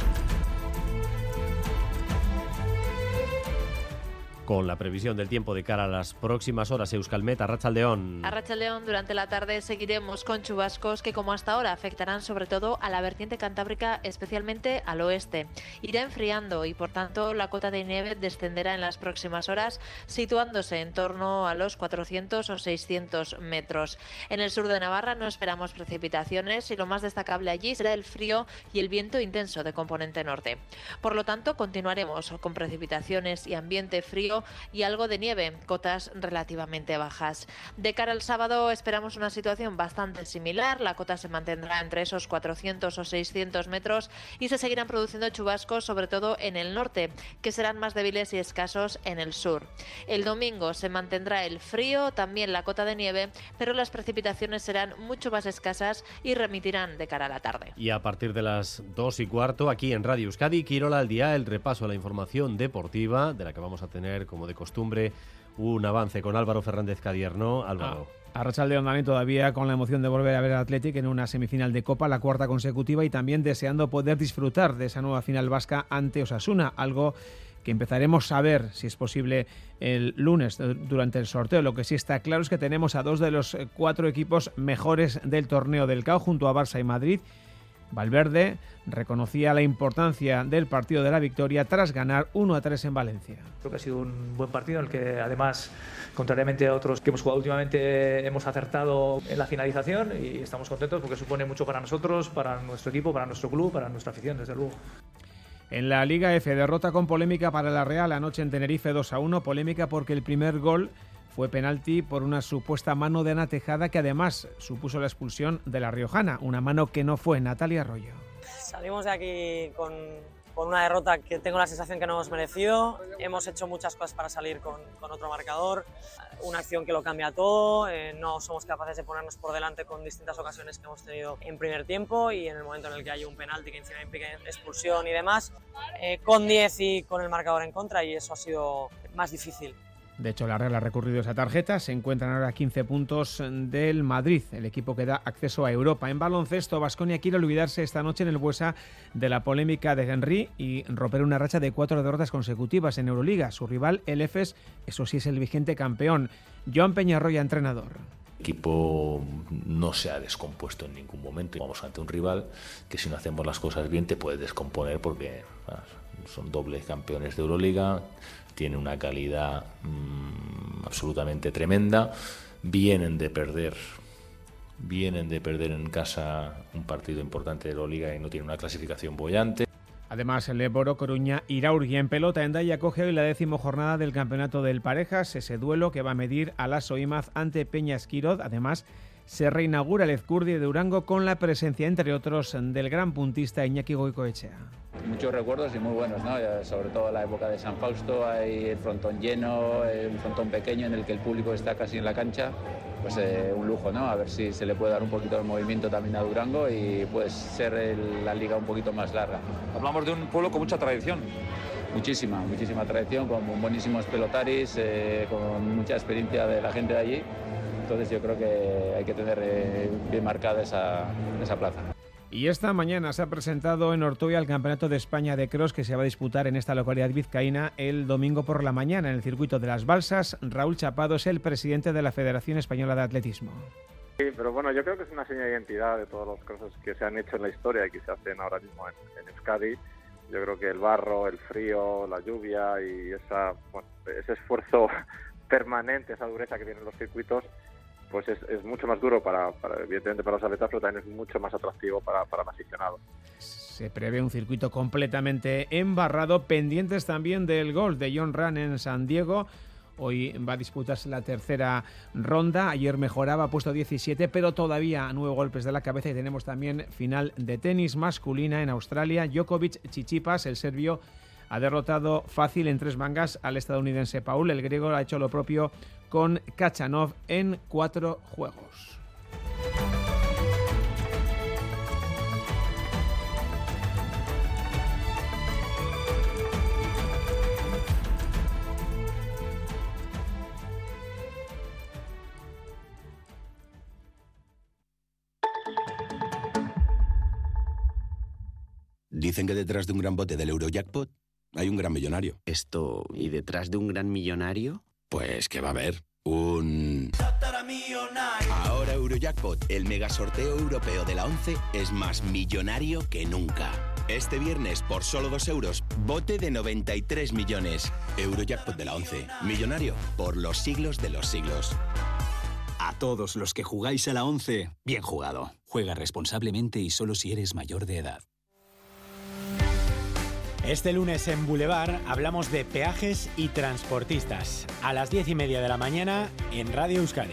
Speaker 1: Con la previsión del tiempo de cara a las próximas horas, Euskalmet, Arratsaldeón.
Speaker 8: Arratsaldeón, durante la tarde seguiremos con chubascos que, como hasta ahora, afectarán sobre todo a la vertiente cantábrica, especialmente al oeste. Irá enfriando y, por tanto, la cota de nieve descenderá en las próximas horas, situándose en torno a los cuatrocientos o seiscientos metros. En el sur de Navarra no esperamos precipitaciones y lo más destacable allí será el frío y el viento intenso de componente norte. Por lo tanto, continuaremos con precipitaciones y ambiente frío y algo de nieve, cotas relativamente bajas. De cara al sábado esperamos una situación bastante similar. La cota se mantendrá entre esos cuatrocientos o seiscientos metros y se seguirán produciendo chubascos, sobre todo en el norte, que serán más débiles y escasos en el sur. El domingo se mantendrá el frío, también la cota de nieve, pero las precipitaciones serán mucho más escasas y remitirán de cara a la tarde.
Speaker 1: Y a partir de las dos y cuarto, aquí en Radio Euskadi, Quirola al día, el repaso a la información deportiva, de la que vamos a tener, como de costumbre, un avance con Álvaro Fernández Cadierno. Álvaro.
Speaker 13: Ah, Arratsaldeón, Dani, todavía con la emoción de volver a ver al Athletic en una semifinal de Copa, la cuarta consecutiva, y también deseando poder disfrutar de esa nueva final vasca ante Osasuna, algo que empezaremos a ver, si es posible, el lunes durante el sorteo. Lo que sí está claro es que tenemos a dos de los cuatro equipos mejores del torneo del C A O, junto a Barça y Madrid. Valverde reconocía la importancia del partido de la victoria tras ganar uno a tres en Valencia.
Speaker 12: Creo que ha sido un buen partido en el que, además, contrariamente a otros que hemos jugado últimamente, hemos acertado en la finalización y estamos contentos porque supone mucho para nosotros, para nuestro equipo, para nuestro club, para nuestra afición, desde luego.
Speaker 13: En la Liga F, derrota con polémica para la Real anoche en Tenerife dos a uno, polémica porque el primer gol fue penalti por una supuesta mano de Ana Tejada, que además supuso la expulsión de la riojana, una mano que no fue. Natalia Arroyo.
Speaker 14: Salimos de aquí con, con una derrota que tengo la sensación que no hemos merecido. Hemos hecho muchas cosas para salir con, con otro marcador, una acción que lo cambia todo. Eh, no somos capaces de ponernos por delante con distintas ocasiones que hemos tenido en primer tiempo, y en el momento en el que hay un penalti que encima implica expulsión y demás, eh, con diez y con el marcador en contra, y eso ha sido más difícil.
Speaker 13: De hecho, la Real ha recurrido esa tarjeta. Se encuentran ahora quince puntos del Madrid, el equipo que da acceso a Europa. En baloncesto, Baskonia quiere olvidarse esta noche en el Buesa de la polémica de Henry y romper una racha de cuatro derrotas consecutivas en Euroliga. Su rival, el Efes, eso sí, es el vigente campeón. Joan Peñarroya, entrenador.
Speaker 15: El equipo no se ha descompuesto en ningún momento. Vamos ante un rival que, si no hacemos las cosas bien, te puede descomponer porque bueno, son dobles campeones de Euroliga. Tiene una calidad mmm, absolutamente tremenda. Vienen de perder, vienen de perder en casa un partido importante de Euroliga y no tienen una clasificación boyante.
Speaker 13: Además, el Éboro, Coruña, Iraurgi en pelota. Endaya coge hoy la décimo jornada del campeonato del Parejas, ese duelo que va a medir a la Soimaz ante Peña Esquiroz. Además, se reinaugura el Ezcurdi de Durango con la presencia, entre otros, del gran puntista Iñaki Goicoechea.
Speaker 5: Muchos recuerdos y muy buenos, ¿no? Sobre todo la época de San Fausto, hay el frontón lleno, un frontón pequeño en el que el público está casi en la cancha. Pues eh, un lujo, ¿no? A ver si se le puede dar un poquito de movimiento también a Durango y pues ser el, la liga un poquito más larga.
Speaker 7: Hablamos de un pueblo con mucha tradición.
Speaker 5: Muchísima, muchísima tradición, con buenísimos pelotaris, eh, con mucha experiencia de la gente de allí. Entonces yo creo que hay que tener eh, bien marcada esa, esa plaza.
Speaker 13: Y esta mañana se ha presentado en Ortuella el Campeonato de España de Cross que se va a disputar en esta localidad vizcaína el domingo por la mañana en el circuito de las Balsas. Raúl Chapado es el presidente de la Federación Española de Atletismo.
Speaker 16: Sí, pero bueno, yo creo que es una seña de identidad de todos los crosses que se han hecho en la historia y que se hacen ahora mismo en, en Euskadi. Yo creo que el barro, el frío, la lluvia y esa, bueno, ese esfuerzo permanente, esa dureza que tienen los circuitos, pues es, es mucho más duro para, para, evidentemente para los atletas, pero también es mucho más atractivo para, para el aficionado.
Speaker 13: Se prevé un circuito completamente embarrado, pendientes también del golf de John Ram en San Diego. Hoy va a disputarse la tercera ronda. Ayer mejoraba, ha puesto diecisiete, pero todavía nueve golpes de la cabeza. Y tenemos también final de tenis masculina en Australia. Djokovic Tsitsipas, el serbio, ha derrotado fácil en tres mangas al estadounidense Paul. El griego ha hecho lo propio con Khachanov en cuatro juegos.
Speaker 17: Dicen que detrás de un gran bote del Eurojackpot hay un gran millonario.
Speaker 18: Esto, ¿y detrás de un gran millonario?
Speaker 17: Pues que va a haber un... Ahora Eurojackpot, el mega sorteo europeo de la once, es más millonario que nunca. Este viernes, por solo dos euros, bote de noventa y tres millones. Eurojackpot de la once, millonario por los siglos de los siglos.
Speaker 26: A todos los que jugáis a la once, bien jugado. Juega responsablemente y solo si eres mayor de edad.
Speaker 27: Este lunes en Boulevard hablamos de peajes y transportistas. A las diez y media de la mañana en Radio Euskadi.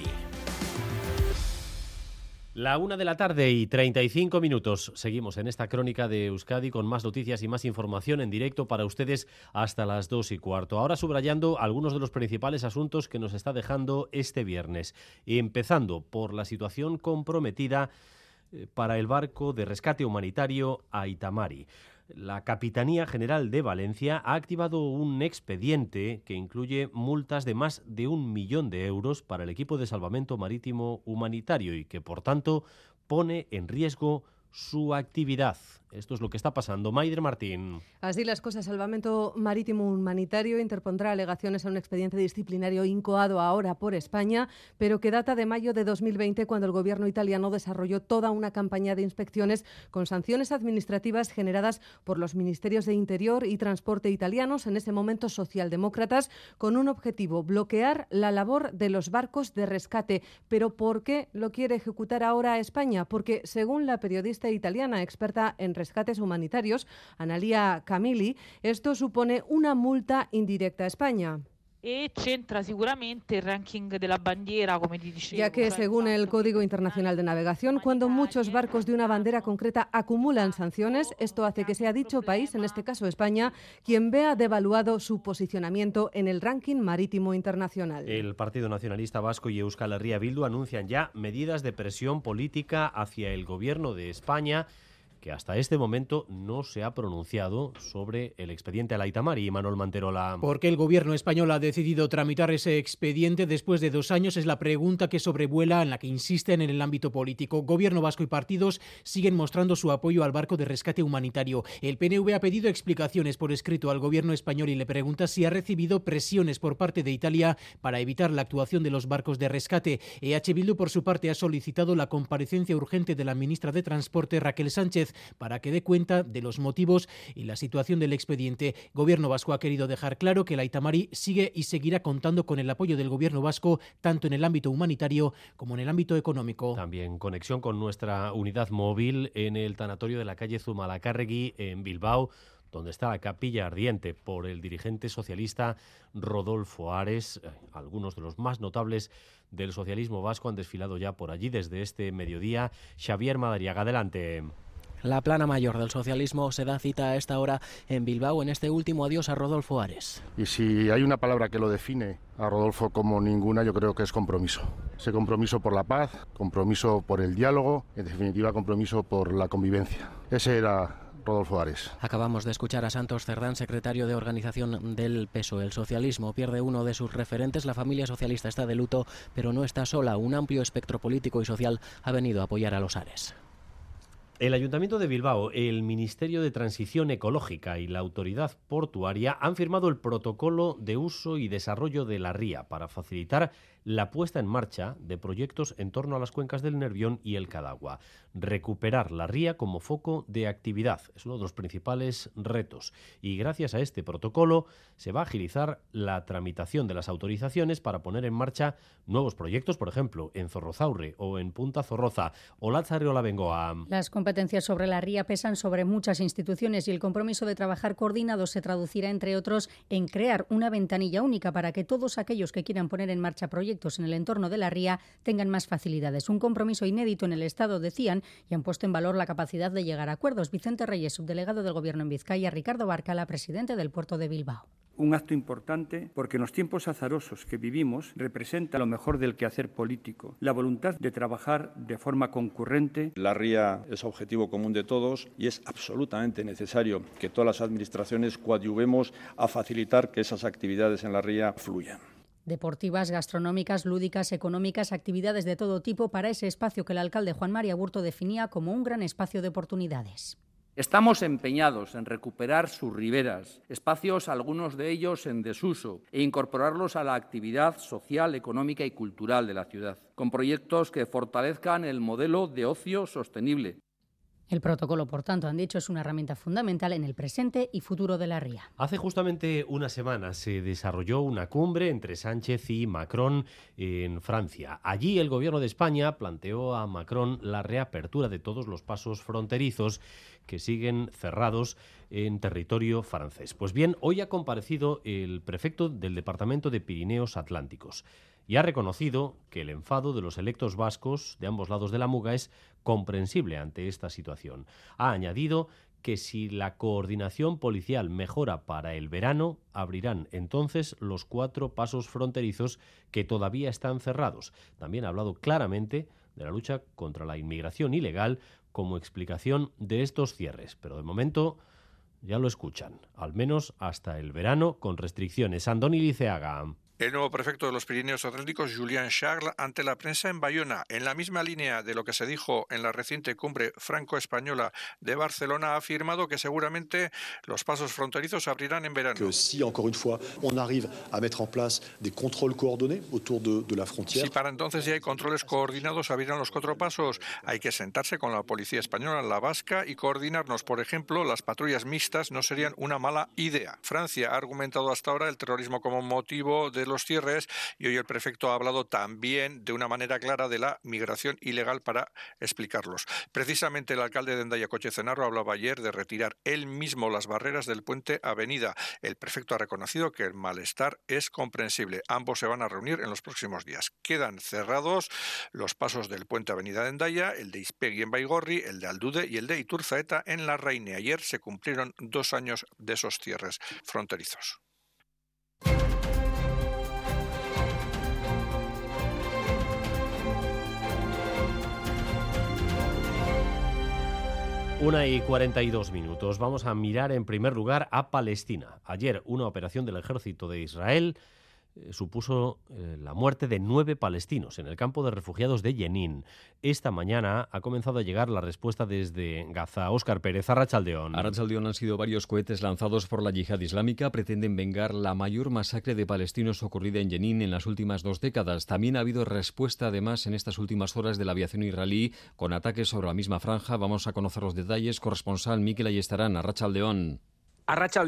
Speaker 1: La una de la tarde y treinta y cinco minutos. Seguimos en esta crónica de Euskadi con más noticias y más información en directo para ustedes hasta las dos y cuarto. Ahora subrayando algunos de los principales asuntos que nos está dejando este viernes. Empezando por la situación comprometida para el barco de rescate humanitario Aita Mari. La Capitanía General de Valencia ha activado un expediente que incluye multas de más de un millón de euros para el equipo de salvamento marítimo humanitario y que, por tanto, pone en riesgo su actividad. Esto es lo que está pasando. Maider Martín.
Speaker 3: Así las cosas. Salvamento Marítimo Humanitario interpondrá alegaciones a un expediente disciplinario incoado ahora por España, pero que data de mayo de dos mil veinte, cuando el gobierno italiano desarrolló toda una campaña de inspecciones con sanciones administrativas generadas por los ministerios de Interior y Transporte italianos, en ese momento socialdemócratas, con un objetivo: bloquear la labor de los barcos de rescate. ¿Pero por qué lo quiere ejecutar ahora España? Porque, según la periodista italiana experta en rescates humanitarios, Analia Camilli, esto supone una multa indirecta a España.
Speaker 28: E centra sicuramente el ranking de la bandiera, como ti dicevo.
Speaker 3: Ya que, según el Código Internacional de Navegación, cuando muchos barcos de una bandera concreta acumulan sanciones, esto hace que sea dicho país, en este caso España, quien vea devaluado su posicionamiento en el ranking marítimo internacional.
Speaker 1: El Partido Nacionalista Vasco y Euskal Herria Bildu anuncian ya medidas de presión política hacia el gobierno de España, que hasta este momento no se ha pronunciado sobre el expediente a la Aita Mari. Manuel Manterola.
Speaker 4: ¿Por qué el gobierno español ha decidido tramitar ese expediente después de dos años? Es la pregunta que sobrevuela, en la que insisten en el ámbito político. Gobierno vasco y partidos siguen mostrando su apoyo al barco de rescate humanitario. El P N V ha pedido explicaciones por escrito al gobierno español y le pregunta si ha recibido presiones por parte de Italia para evitar la actuación de los barcos de rescate. E H Bildu, por su parte, ha solicitado la comparecencia urgente de la ministra de Transporte, Raquel Sánchez, para que dé cuenta de los motivos y la situación del expediente. Gobierno vasco ha querido dejar claro que la Aita Mari sigue y seguirá contando con el apoyo del gobierno vasco, tanto en el ámbito humanitario como en el ámbito económico.
Speaker 1: También conexión con nuestra unidad móvil en el tanatorio de la calle Zumalacárregui en Bilbao, donde está la capilla ardiente por el dirigente socialista Rodolfo Ares. Algunos de los más notables del socialismo vasco han desfilado ya por allí desde este mediodía. Xavier Madariaga, adelante.
Speaker 2: La plana mayor del socialismo se da cita a esta hora en Bilbao en este último adiós a Rodolfo Ares.
Speaker 9: Y si hay una palabra que lo define a Rodolfo como ninguna, yo creo que es compromiso. Ese compromiso por la paz, compromiso por el diálogo, en definitiva compromiso por la convivencia. Ese era Rodolfo Ares.
Speaker 2: Acabamos de escuchar a Santos Cerdán, secretario de organización del P S O E. El socialismo pierde uno de sus referentes, la familia socialista está de luto, pero no está sola. Un amplio espectro político y social ha venido a apoyar a los Ares.
Speaker 1: El Ayuntamiento de Bilbao, el Ministerio de Transición Ecológica y la Autoridad Portuaria han firmado el protocolo de uso y desarrollo de la ría para facilitar la puesta en marcha de proyectos en torno a las cuencas del Nervión y el Cadagua. Recuperar la ría como foco de actividad es uno de los principales retos y gracias a este protocolo se va a agilizar la tramitación de las autorizaciones para poner en marcha nuevos proyectos, por ejemplo, en Zorrozaurre o en Punta Zorroza. Olatzarriola Bengoa.
Speaker 10: Las competencias sobre la ría pesan sobre muchas instituciones y el compromiso de trabajar coordinado se traducirá, entre otros, en crear una ventanilla única para que todos aquellos que quieran poner en marcha proyectos en el entorno de la ría tengan más facilidades. Un compromiso inédito en el Estado, decían, y han puesto en valor la capacidad de llegar a acuerdos. Vicente Reyes, subdelegado del Gobierno en Vizcaya, Ricardo Barcala, presidente del Puerto de Bilbao.
Speaker 11: Un acto importante porque en los tiempos azarosos que vivimos representa lo mejor del quehacer político, la voluntad de trabajar de forma concurrente.
Speaker 19: La ría es objetivo común de todos y es absolutamente necesario que todas las administraciones coadyuvemos a facilitar que esas actividades en la ría fluyan.
Speaker 10: Deportivas, gastronómicas, lúdicas, económicas, actividades de todo tipo para ese espacio que el alcalde Juan Mari Aburto definía como un gran espacio de oportunidades.
Speaker 21: Estamos empeñados en recuperar sus riberas, espacios algunos de ellos en desuso, e incorporarlos a la actividad social, económica y cultural de la ciudad, con proyectos que fortalezcan el modelo de ocio sostenible.
Speaker 10: El protocolo, por tanto, han dicho, es una herramienta fundamental en el presente y futuro de la ría.
Speaker 1: Hace justamente una semana se desarrolló una cumbre entre Sánchez y Macron en Francia. Allí el gobierno de España planteó a Macron la reapertura de todos los pasos fronterizos que siguen cerrados en territorio francés. Pues bien, hoy ha comparecido el prefecto del Departamento de Pirineos Atlánticos y ha reconocido que el enfado de los electos vascos de ambos lados de la Muga es comprensible ante esta situación. Ha añadido que si la coordinación policial mejora para el verano, abrirán entonces los cuatro pasos fronterizos que todavía están cerrados. También ha hablado claramente de la lucha contra la inmigración ilegal como explicación de estos cierres. Pero de momento ya lo escuchan, al menos hasta el verano, con restricciones. Andoni Liceaga.
Speaker 22: El nuevo prefecto de los Pirineos Atlánticos, Julián Charles, ante la prensa en Bayona, en la misma línea de lo que se dijo en la reciente cumbre franco-española de Barcelona, ha afirmado que seguramente los pasos fronterizos abrirán en verano.
Speaker 23: Que si, encore une fois, on arrive à mettre en place des contrôles coordonnés autour de, de la frontière.
Speaker 22: Si para entonces ya hay controles coordinados, abrirán los cuatro pasos. Hay que sentarse con la policía española, la vasca, y coordinarnos. Por ejemplo, las patrullas mixtas no serían una mala idea. Francia ha argumentado hasta ahora el terrorismo como motivo de los cierres y hoy el prefecto ha hablado también de una manera clara de la migración ilegal para explicarlos. Precisamente el alcalde de Hendaya, Coche Cenarro, hablaba ayer de retirar él mismo las barreras del puente Avenida. El prefecto ha reconocido que el malestar es comprensible. Ambos se van a reunir en los próximos días. Quedan cerrados los pasos del puente Avenida de Hendaya, el de Ispegui en Baigorri, el de Aldude y el de Iturzaeta en La Reine. Ayer se cumplieron dos años de esos cierres fronterizos.
Speaker 1: Una y cuarenta y dos minutos. Vamos a mirar en primer lugar a Palestina. Ayer una operación del ejército de Israel eh, supuso eh, la muerte de nueve palestinos en el campo de refugiados de Jenin. Esta mañana ha comenzado a llegar la respuesta desde Gaza. Óscar Pérez, Arratsaldeón.
Speaker 29: Arratsaldeón, han sido varios cohetes lanzados por la yihad islámica. Pretenden vengar la mayor masacre de palestinos ocurrida en Jenin en las últimas dos décadas. También ha habido respuesta, además, en estas últimas horas de la aviación israelí con ataques sobre la misma franja. Vamos a conocer los detalles. Corresponsal Mikel Ayestarán, Arratsaldeón.
Speaker 30: Arratsaldeón,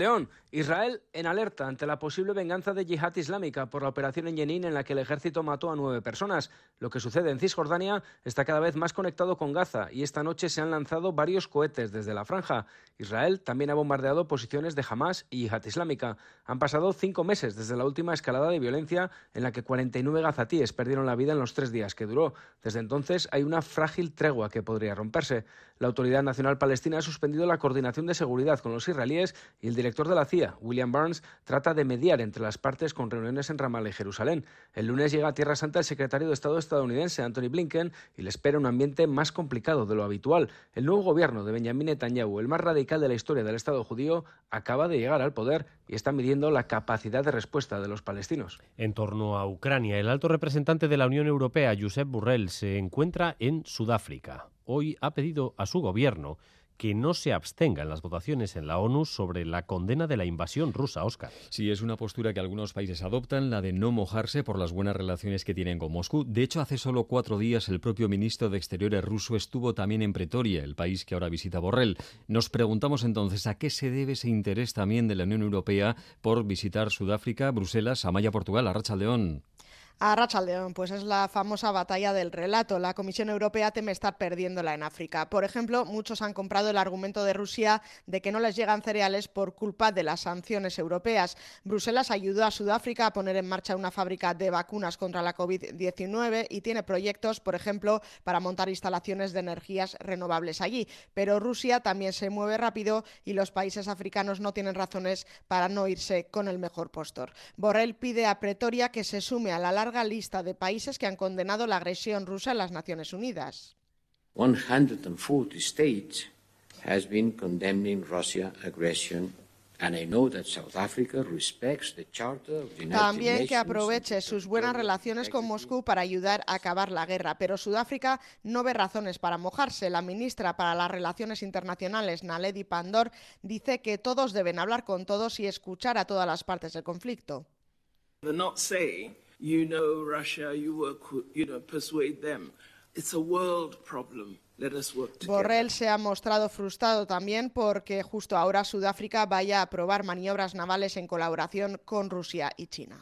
Speaker 6: Israel en alerta ante la posible venganza de Yihad Islámica por la operación en Jenin en la que el ejército mató a nueve personas. Lo que sucede en Cisjordania está cada vez más conectado con Gaza y esta noche se han lanzado varios cohetes desde la franja. Israel también ha bombardeado posiciones de Hamas y Yihad Islámica. Han pasado cinco meses desde la última escalada de violencia en la que cuarenta y nueve gazatíes perdieron la vida en los tres días que duró. Desde entonces hay una frágil tregua que podría romperse. La Autoridad Nacional Palestina ha suspendido la coordinación de seguridad con los israelíes y el director de la C I A, William Burns, trata de mediar entre las partes con reuniones en Ramallah y Jerusalén. El lunes llega a Tierra Santa el secretario de Estado estadounidense, Antony Blinken, y le espera un ambiente más complicado de lo habitual. El nuevo gobierno de Benjamin Netanyahu, el más radical de la historia del Estado judío, acaba de llegar al poder y está midiendo la capacidad de respuesta de los palestinos.
Speaker 1: En torno a Ucrania, el alto representante de la Unión Europea, Josep Borrell, se encuentra en Sudáfrica. Hoy ha pedido a su gobierno que no se abstenga en las votaciones en la ONU sobre la condena de la invasión rusa, Óscar.
Speaker 29: Sí, es una postura que algunos países adoptan, la de no mojarse por las buenas relaciones que tienen con Moscú. De hecho, hace solo cuatro días el propio ministro de Exteriores ruso estuvo también en Pretoria, el país que ahora visita Borrell. Nos preguntamos entonces a qué se debe ese interés también de la Unión Europea por visitar Sudáfrica, Bruselas, Amaya, Portugal, Arratsaldeón.
Speaker 7: A Arratsaldeón, pues es la famosa batalla del relato. La Comisión Europea teme estar perdiéndola en África. Por ejemplo, muchos han comprado el argumento de Rusia de que no les llegan cereales por culpa de las sanciones europeas. Bruselas ayudó a Sudáfrica a poner en marcha una fábrica de vacunas contra la covid diecinueve y tiene proyectos, por ejemplo, para montar instalaciones de energías renovables allí. Pero Rusia también se mueve rápido y los países africanos no tienen razones para no irse con el mejor postor. Borrell pide a Pretoria que se sume a la larga lista de países que han condenado la agresión rusa en las Naciones Unidas.
Speaker 8: one hundred forty states has been condemning Russia aggression. And I know that South Africa respects the Charter of the United
Speaker 7: También
Speaker 8: Nations.
Speaker 7: que aproveche sus buenas relaciones con Moscú para ayudar a acabar la guerra, pero Sudáfrica no ve razones para mojarse. La ministra para las Relaciones Internacionales, Naledi Pandor, dice que todos deben hablar con todos y escuchar a todas las partes del conflicto.
Speaker 12: They're not saying, you know Russia, you work, you know, persuade them. It's a world problem. Let us work together.
Speaker 7: Borrell se ha mostrado frustrado también porque justo ahora Sudáfrica vaya a probar maniobras navales en colaboración con Rusia y China.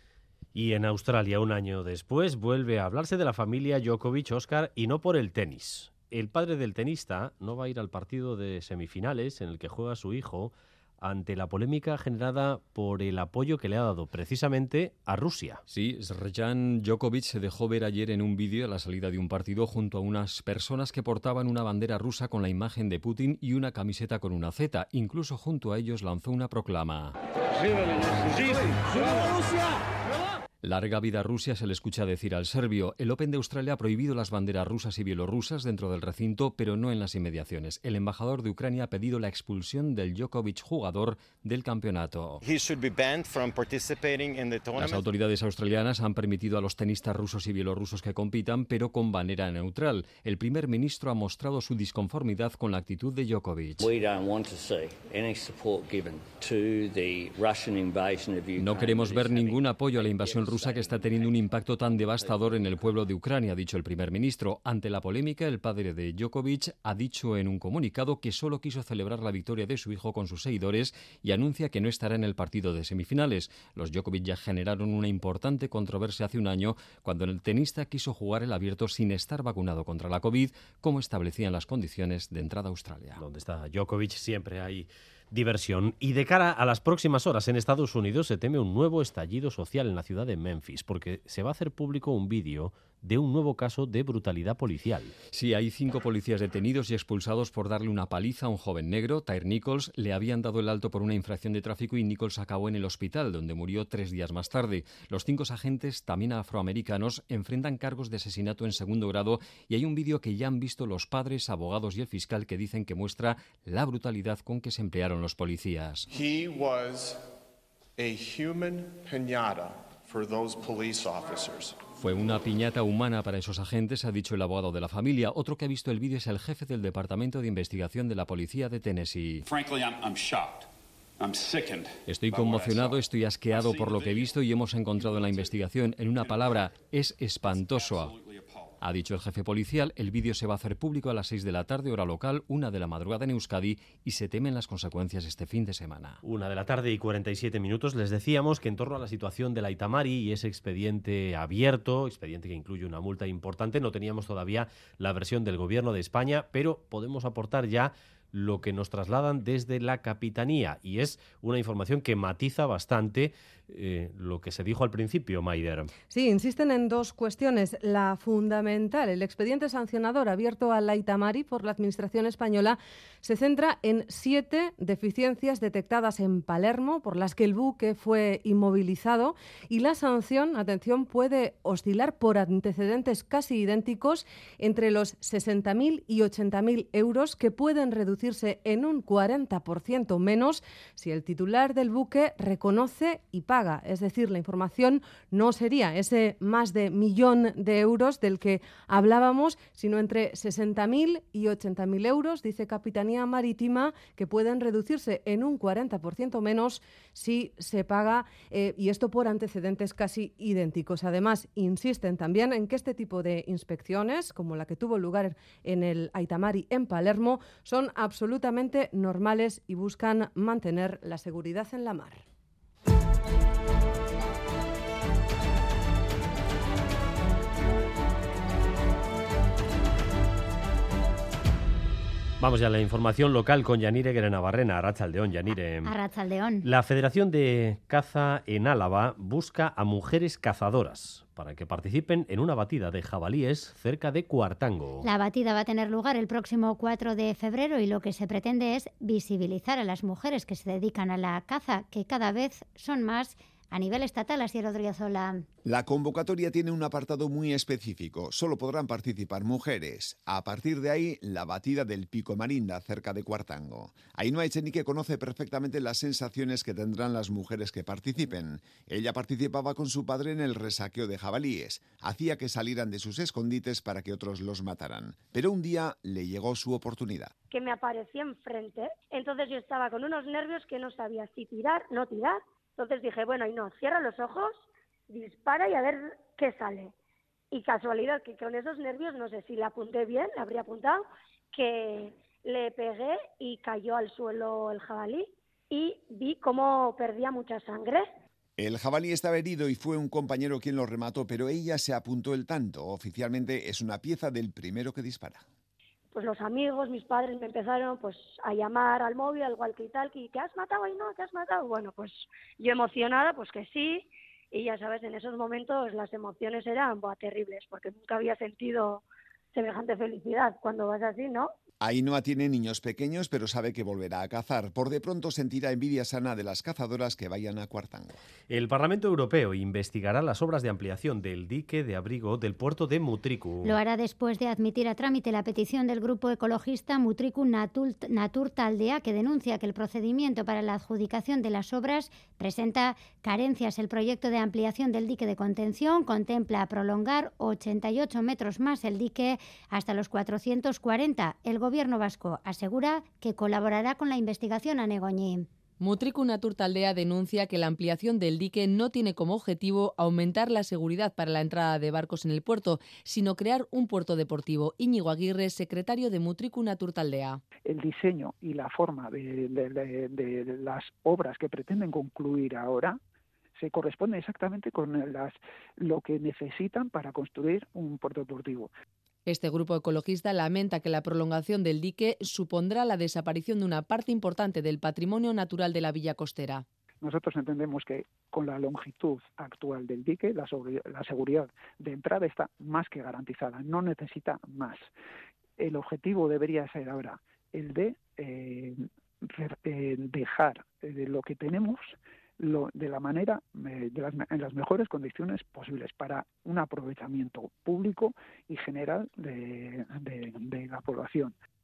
Speaker 1: Y en Australia, un año después, vuelve a hablarse de la familia Djokovic, Óscar, y no por el tenis. El padre del tenista no va a ir al partido de semifinales en el que juega su hijo ante la polémica generada por el apoyo que le ha dado precisamente a Rusia.
Speaker 29: Sí, Srdjan Djokovic se dejó ver ayer en un vídeo a la salida de un partido junto a unas personas que portaban una bandera rusa con la imagen de Putin y una camiseta con una Z. Incluso junto a ellos lanzó una proclama. Larga vida Rusia, se le escucha decir al serbio. El Open de Australia ha prohibido las banderas rusas y bielorrusas dentro del recinto, pero no en las inmediaciones. El embajador de Ucrania ha pedido la expulsión del Djokovic jugador del campeonato. Las autoridades australianas han permitido a los tenistas rusos y bielorrusos que compitan, pero con bandera neutral. El primer ministro ha mostrado su disconformidad con la actitud de Djokovic. No queremos ver ningún apoyo a la invasión rusa que está teniendo un impacto tan devastador en el pueblo de Ucrania, ha dicho el primer ministro. Ante la polémica, el padre de Djokovic ha dicho en un comunicado que solo quiso celebrar la victoria de su hijo con sus seguidores y anuncia que no estará en el partido de semifinales. Los Djokovic ya generaron una importante controversia hace un año cuando el tenista quiso jugar el abierto sin estar vacunado contra la COVID, como establecían las condiciones de entrada a Australia.
Speaker 1: Donde está Djokovic siempre hay diversión. Y de cara a las próximas horas en Estados Unidos se teme un nuevo estallido social en la ciudad de Memphis, porque se va a hacer público un vídeo de un nuevo caso de brutalidad policial.
Speaker 29: Sí, hay cinco policías detenidos y expulsados por darle una paliza a un joven negro. Tyre Nichols le habían dado el alto por una infracción de tráfico y Nichols acabó en el hospital, donde murió tres días más tarde. Los cinco agentes, también afroamericanos, enfrentan cargos de asesinato en segundo grado y hay un vídeo que ya han visto los padres, abogados y el fiscal que dicen que muestra la brutalidad con que se emplearon los policías.
Speaker 14: He was a human piñata for those police officers.
Speaker 29: Fue una piñata humana para esos agentes, ha dicho el abogado de la familia. Otro que ha visto el vídeo es el jefe del Departamento de Investigación de la Policía de Tennessee.
Speaker 15: Frankly, I'm, I'm shocked. I'm sickened.
Speaker 29: Estoy conmocionado, estoy asqueado por lo que he visto y hemos encontrado en la investigación. En una palabra, es espantoso. Ha dicho el jefe policial, el vídeo se va a hacer público a las seis de la tarde, hora local, una de la madrugada en Euskadi, y se temen las consecuencias este fin de semana.
Speaker 1: Una de la tarde y cuarenta y siete minutos. Les decíamos que en torno a la situación de la Itamari y ese expediente abierto, expediente que incluye una multa importante, no teníamos todavía la versión del Gobierno de España, pero podemos aportar ya lo que nos trasladan desde la Capitanía, y es una información que matiza bastante eh, lo que se dijo al principio, Maider.
Speaker 3: Sí, insisten en dos cuestiones. La fundamental, el expediente sancionador abierto a la Itamari por la Administración española se centra en siete deficiencias detectadas en Palermo por las que el buque fue inmovilizado, y la sanción, atención, puede oscilar por antecedentes casi idénticos entre los sesenta mil y ochenta mil euros, que pueden reducirse en un cuarenta por ciento menos si el titular del buque reconoce y paga. Es decir, la información no sería ese más de millón de euros del que hablábamos, sino entre sesenta mil y ochenta mil euros, dice Capitanía Marítima, que pueden reducirse en un cuarenta por ciento menos si se paga, eh, y esto por antecedentes casi idénticos. Además, insisten también en que este tipo de inspecciones, como la que tuvo lugar en el Itamari en Palermo, son absolutamente normales y buscan mantener la seguridad en la mar.
Speaker 1: Vamos ya a la información local con Yanire Grenabarrena. Arratsaldeón, Yanire.
Speaker 5: Arratsaldeón.
Speaker 1: La Federación de Caza en Álava busca a mujeres cazadoras para que participen en una batida de jabalíes cerca de Cuartango.
Speaker 5: La batida va a tener lugar el próximo cuatro de febrero y lo que se pretende es visibilizar a las mujeres que se dedican a la caza, que cada vez son más a nivel estatal. Asier Odriozola.
Speaker 13: La convocatoria tiene un apartado muy específico. Solo podrán participar mujeres. A partir de ahí, la batida del Pico Marinda, cerca de Cuartango. Ainhoa Echenique conoce perfectamente las sensaciones que tendrán las mujeres que participen. Ella participaba con su padre en el resaqueo de jabalíes. Hacía que salieran de sus escondites para que otros los mataran. Pero un día le llegó su oportunidad.
Speaker 16: Que me apareció enfrente. Entonces yo estaba con unos nervios que no sabía si tirar, no tirar. Entonces dije, bueno, y no, cierra los ojos, dispara y a ver qué sale. Y casualidad, que con esos nervios, no sé si le apunté bien, le habría apuntado, que le pegué y cayó al suelo el jabalí y vi cómo perdía mucha sangre.
Speaker 13: El jabalí estaba herido y fue un compañero quien lo remató, pero ella se apuntó el tanto. Oficialmente es una pieza del primero que dispara.
Speaker 16: Pues los amigos, mis padres me empezaron pues a llamar al móvil, al walkie talkie, ¿que has matado y no? ¿Que has matado? Bueno, pues yo emocionada, pues que sí, y ya sabes, en esos momentos las emociones eran buah, terribles, porque nunca había sentido semejante felicidad cuando vas así, ¿no?
Speaker 13: Ainhoa tiene niños pequeños, pero sabe que volverá a cazar. Por de pronto sentirá envidia sana de las cazadoras que vayan a Cuartango.
Speaker 1: El Parlamento Europeo investigará las obras de ampliación del dique de abrigo del puerto de Mutriku.
Speaker 5: Lo hará después de admitir a trámite la petición del grupo ecologista Mutriku Natur Taldea, que denuncia que el procedimiento para la adjudicación de las obras presenta carencias. El proyecto de ampliación del dique de contención contempla prolongar ochenta y ocho metros más el dique hasta los cuatrocientos cuarenta. El Gobierno vasco asegura que colaborará con la investigación a Negoñi.
Speaker 17: Mutriku Natur Taldea denuncia que la ampliación del dique no tiene como objetivo aumentar la seguridad para la entrada de barcos en el puerto, sino crear un puerto deportivo. Íñigo Aguirre, secretario de Mutriku Natur Taldea.
Speaker 18: El diseño y la forma de, de, de, de las obras que pretenden concluir ahora se corresponde exactamente con las, lo que necesitan para construir un puerto deportivo.
Speaker 17: Este grupo ecologista lamenta que la prolongación del dique supondrá la desaparición de una parte importante del patrimonio natural de la villa costera.
Speaker 18: Nosotros entendemos que con la longitud actual del dique, la, la seguridad de entrada está más que garantizada, no necesita más. El objetivo debería ser ahora el de eh, eh, dejar eh, lo que tenemos Lo, de la manera, eh, de las, en las mejores condiciones posibles para un aprovechamiento público y general de, de, de la población.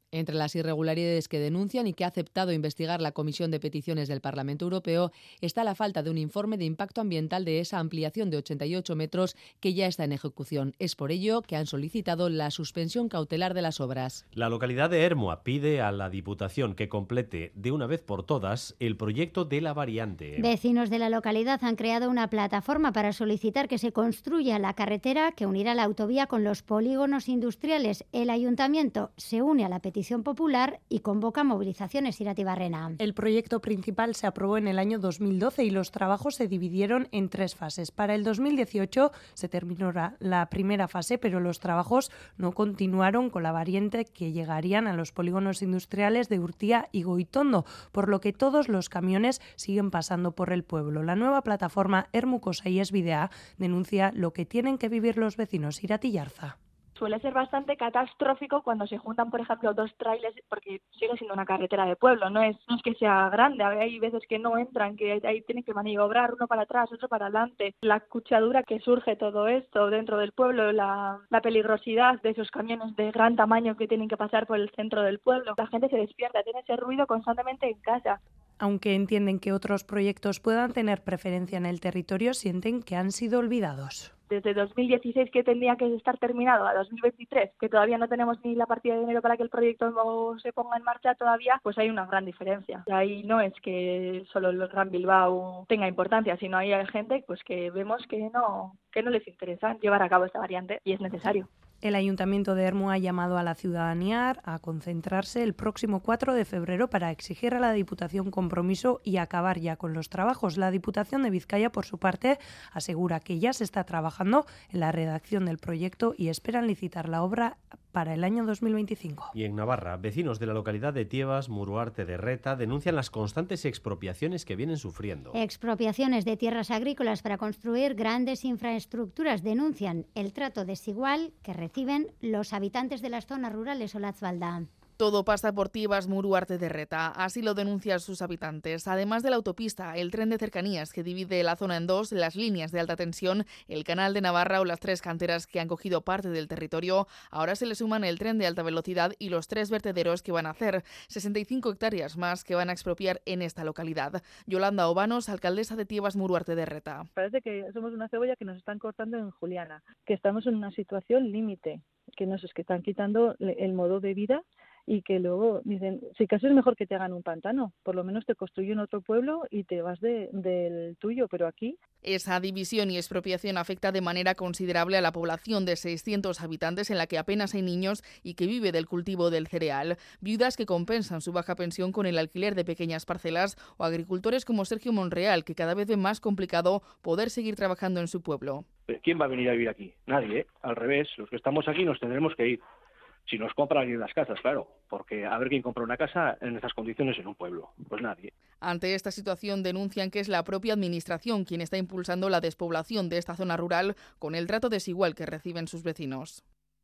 Speaker 17: Entre las irregularidades que denuncian y que ha aceptado investigar la Comisión de Peticiones del Parlamento Europeo está la falta de un informe de impacto ambiental de esa ampliación de ochenta y ocho metros que ya está en ejecución. Es por ello que han solicitado la suspensión cautelar de las obras.
Speaker 1: La localidad de Ermua pide a la Diputación que complete de una vez por todas el proyecto de la variante.
Speaker 5: Vecinos de la localidad han creado una plataforma para solicitar que se construya la carretera que unirá la autovía con los polígonos industriales. El ayuntamiento se une a la petición popular y convoca movilizaciones. Irati Barrena.
Speaker 2: El proyecto principal se aprobó en el año dos mil doce y los trabajos se dividieron en tres fases. Para el dos mil dieciocho se terminó la primera fase, pero los trabajos no continuaron con la variante que llegarían a los polígonos industriales de Urtía y Goitondo, por lo que todos los camiones siguen pasando por el pueblo. La nueva plataforma Ermukosa y Esbidea denuncia lo que tienen que vivir los vecinos. Irati Yarza.
Speaker 4: Suele ser bastante catastrófico cuando se juntan, por ejemplo, dos trailers, porque sigue siendo una carretera de pueblo, no es, no es que sea grande, hay veces que no entran, que ahí tienen que maniobrar uno para atrás, otro para adelante. La cuchadura que surge todo esto dentro del pueblo, la, la peligrosidad de esos camiones de gran tamaño que tienen que pasar por el centro del pueblo. La gente se despierta, tiene ese ruido constantemente en casa.
Speaker 2: Aunque entienden que otros proyectos puedan tener preferencia en el territorio, sienten que han sido olvidados.
Speaker 4: Desde dos mil dieciséis, que tendría que estar terminado, a dos mil veintitrés, que todavía no tenemos ni la partida de dinero para que el proyecto no se ponga en marcha todavía, pues hay una gran diferencia. Y ahí no es que solo el Gran Bilbao tenga importancia, sino hay gente pues que vemos que no, que no les interesa llevar a cabo esta variante y es necesario.
Speaker 2: El Ayuntamiento de Ermua ha llamado a la ciudadanía a concentrarse el próximo cuatro de febrero para exigir a la Diputación compromiso y acabar ya con los trabajos. La Diputación de Vizcaya, por su parte, asegura que ya se está trabajando en la redacción del proyecto y esperan licitar la obra para el año dos mil veinticinco.
Speaker 1: Y en Navarra, vecinos de la localidad de Tiebas, Muruarte de Reta, denuncian las constantes expropiaciones que vienen sufriendo.
Speaker 5: Expropiaciones de tierras agrícolas para construir grandes infraestructuras. Denuncian el trato desigual que reciben los habitantes de las zonas rurales. Olatzbalda.
Speaker 9: Todo pasa por Tiebas, Muruarte de Reta, así lo denuncian sus habitantes. Además de la autopista, el tren de cercanías que divide la zona en dos, las líneas de alta tensión, el canal de Navarra o las tres canteras que han cogido parte del territorio, ahora se le suman el tren de alta velocidad y los tres vertederos que van a hacer, sesenta y cinco hectáreas más que van a expropiar en esta localidad. Yolanda Obanos, alcaldesa de Tiebas, Muruarte de Reta.
Speaker 20: Parece que somos una cebolla que nos están cortando en Juliana, que estamos en una situación límite, que nos es que están quitando el modo de vida. Y que luego dicen, si casi es mejor que te hagan un pantano, por lo menos te construyen otro pueblo y te vas de, del tuyo, pero aquí...
Speaker 9: Esa división y expropiación afecta de manera considerable a la población de seiscientos habitantes en la que apenas hay niños y que vive del cultivo del cereal, viudas que compensan su baja pensión con el alquiler de pequeñas parcelas o agricultores como Sergio Monreal, que cada vez ve más complicado poder seguir trabajando en su pueblo.
Speaker 24: ¿Quién va a venir a vivir aquí? Nadie, ¿eh? Al revés, los que estamos aquí nos tendremos que ir. Si nos compran alguien las casas, claro, porque a ver quién compra una casa en estas condiciones en un pueblo, pues nadie.
Speaker 9: Ante esta situación denuncian que es la propia administración quien está impulsando la despoblación de esta zona rural con el trato desigual que reciben sus vecinos.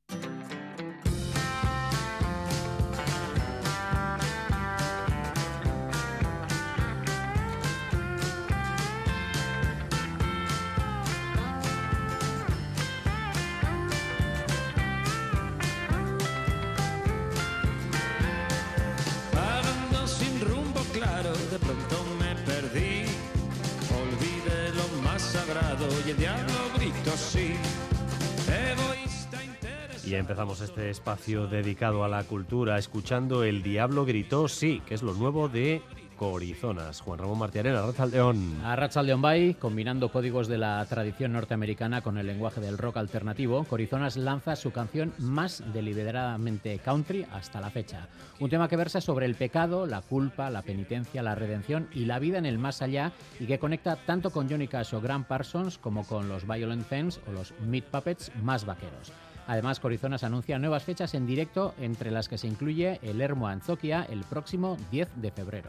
Speaker 25: De pronto me perdí, olvidé lo más sagrado y el diablo gritó sí, egoísta interesado.
Speaker 1: Y ya empezamos este espacio dedicado a la cultura escuchando El Diablo Gritó Sí, que es lo nuevo de Corizonas. Juan Ramón Martiarena, Arratsaldeón.
Speaker 26: Arratsaldeón Bay, combinando códigos de la tradición norteamericana con el lenguaje del rock alternativo, Corizonas lanza su canción más deliberadamente country hasta la fecha. Un tema que versa sobre el pecado, la culpa, la penitencia, la redención y la vida en el más allá, y que conecta tanto con Johnny Cash o Graham Parsons como con los Violent Femmes o los Meat Puppets más vaqueros. Además, Corizonas anuncia nuevas fechas en directo, entre las que se incluye el Ermua Antzoquia el próximo diez de febrero.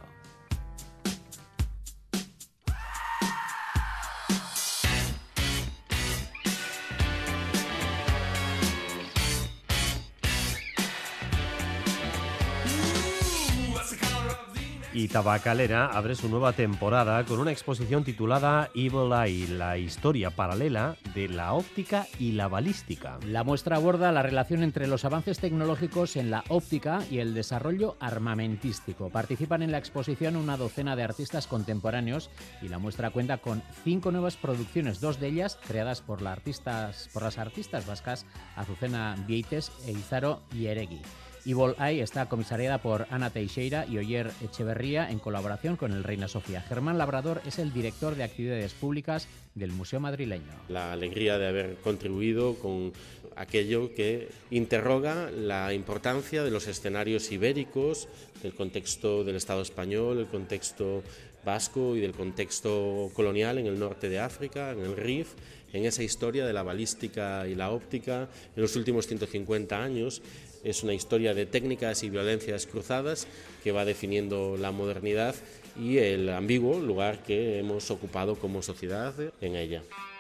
Speaker 1: Y Tabacalera abre su nueva temporada con una exposición titulada Evil Eye, la historia paralela de la óptica y la balística.
Speaker 26: La muestra aborda la relación entre los avances tecnológicos en la óptica y el desarrollo armamentístico. Participan en la exposición una docena de artistas contemporáneos y la muestra cuenta con cinco nuevas producciones, dos de ellas creadas por, la artistas, por las artistas vascas Azucena Vieites e Izaro Ieregui. Evil Eye está comisariada por Ana Teixeira y Oyer Echeverría en colaboración con el Reina Sofía. Germán Labrador es el director de actividades públicas del Museo Madrileño.
Speaker 6: La alegría de haber contribuido con aquello que interroga la importancia de los escenarios ibéricos, del contexto del Estado español, el contexto vasco y del contexto colonial en el norte de África, en el R I F, en esa historia de la balística y la óptica en los últimos ciento cincuenta años. Es una historia de técnicas y violencias cruzadas que va definiendo la modernidad y el ambiguo lugar que hemos ocupado como sociedad en ella.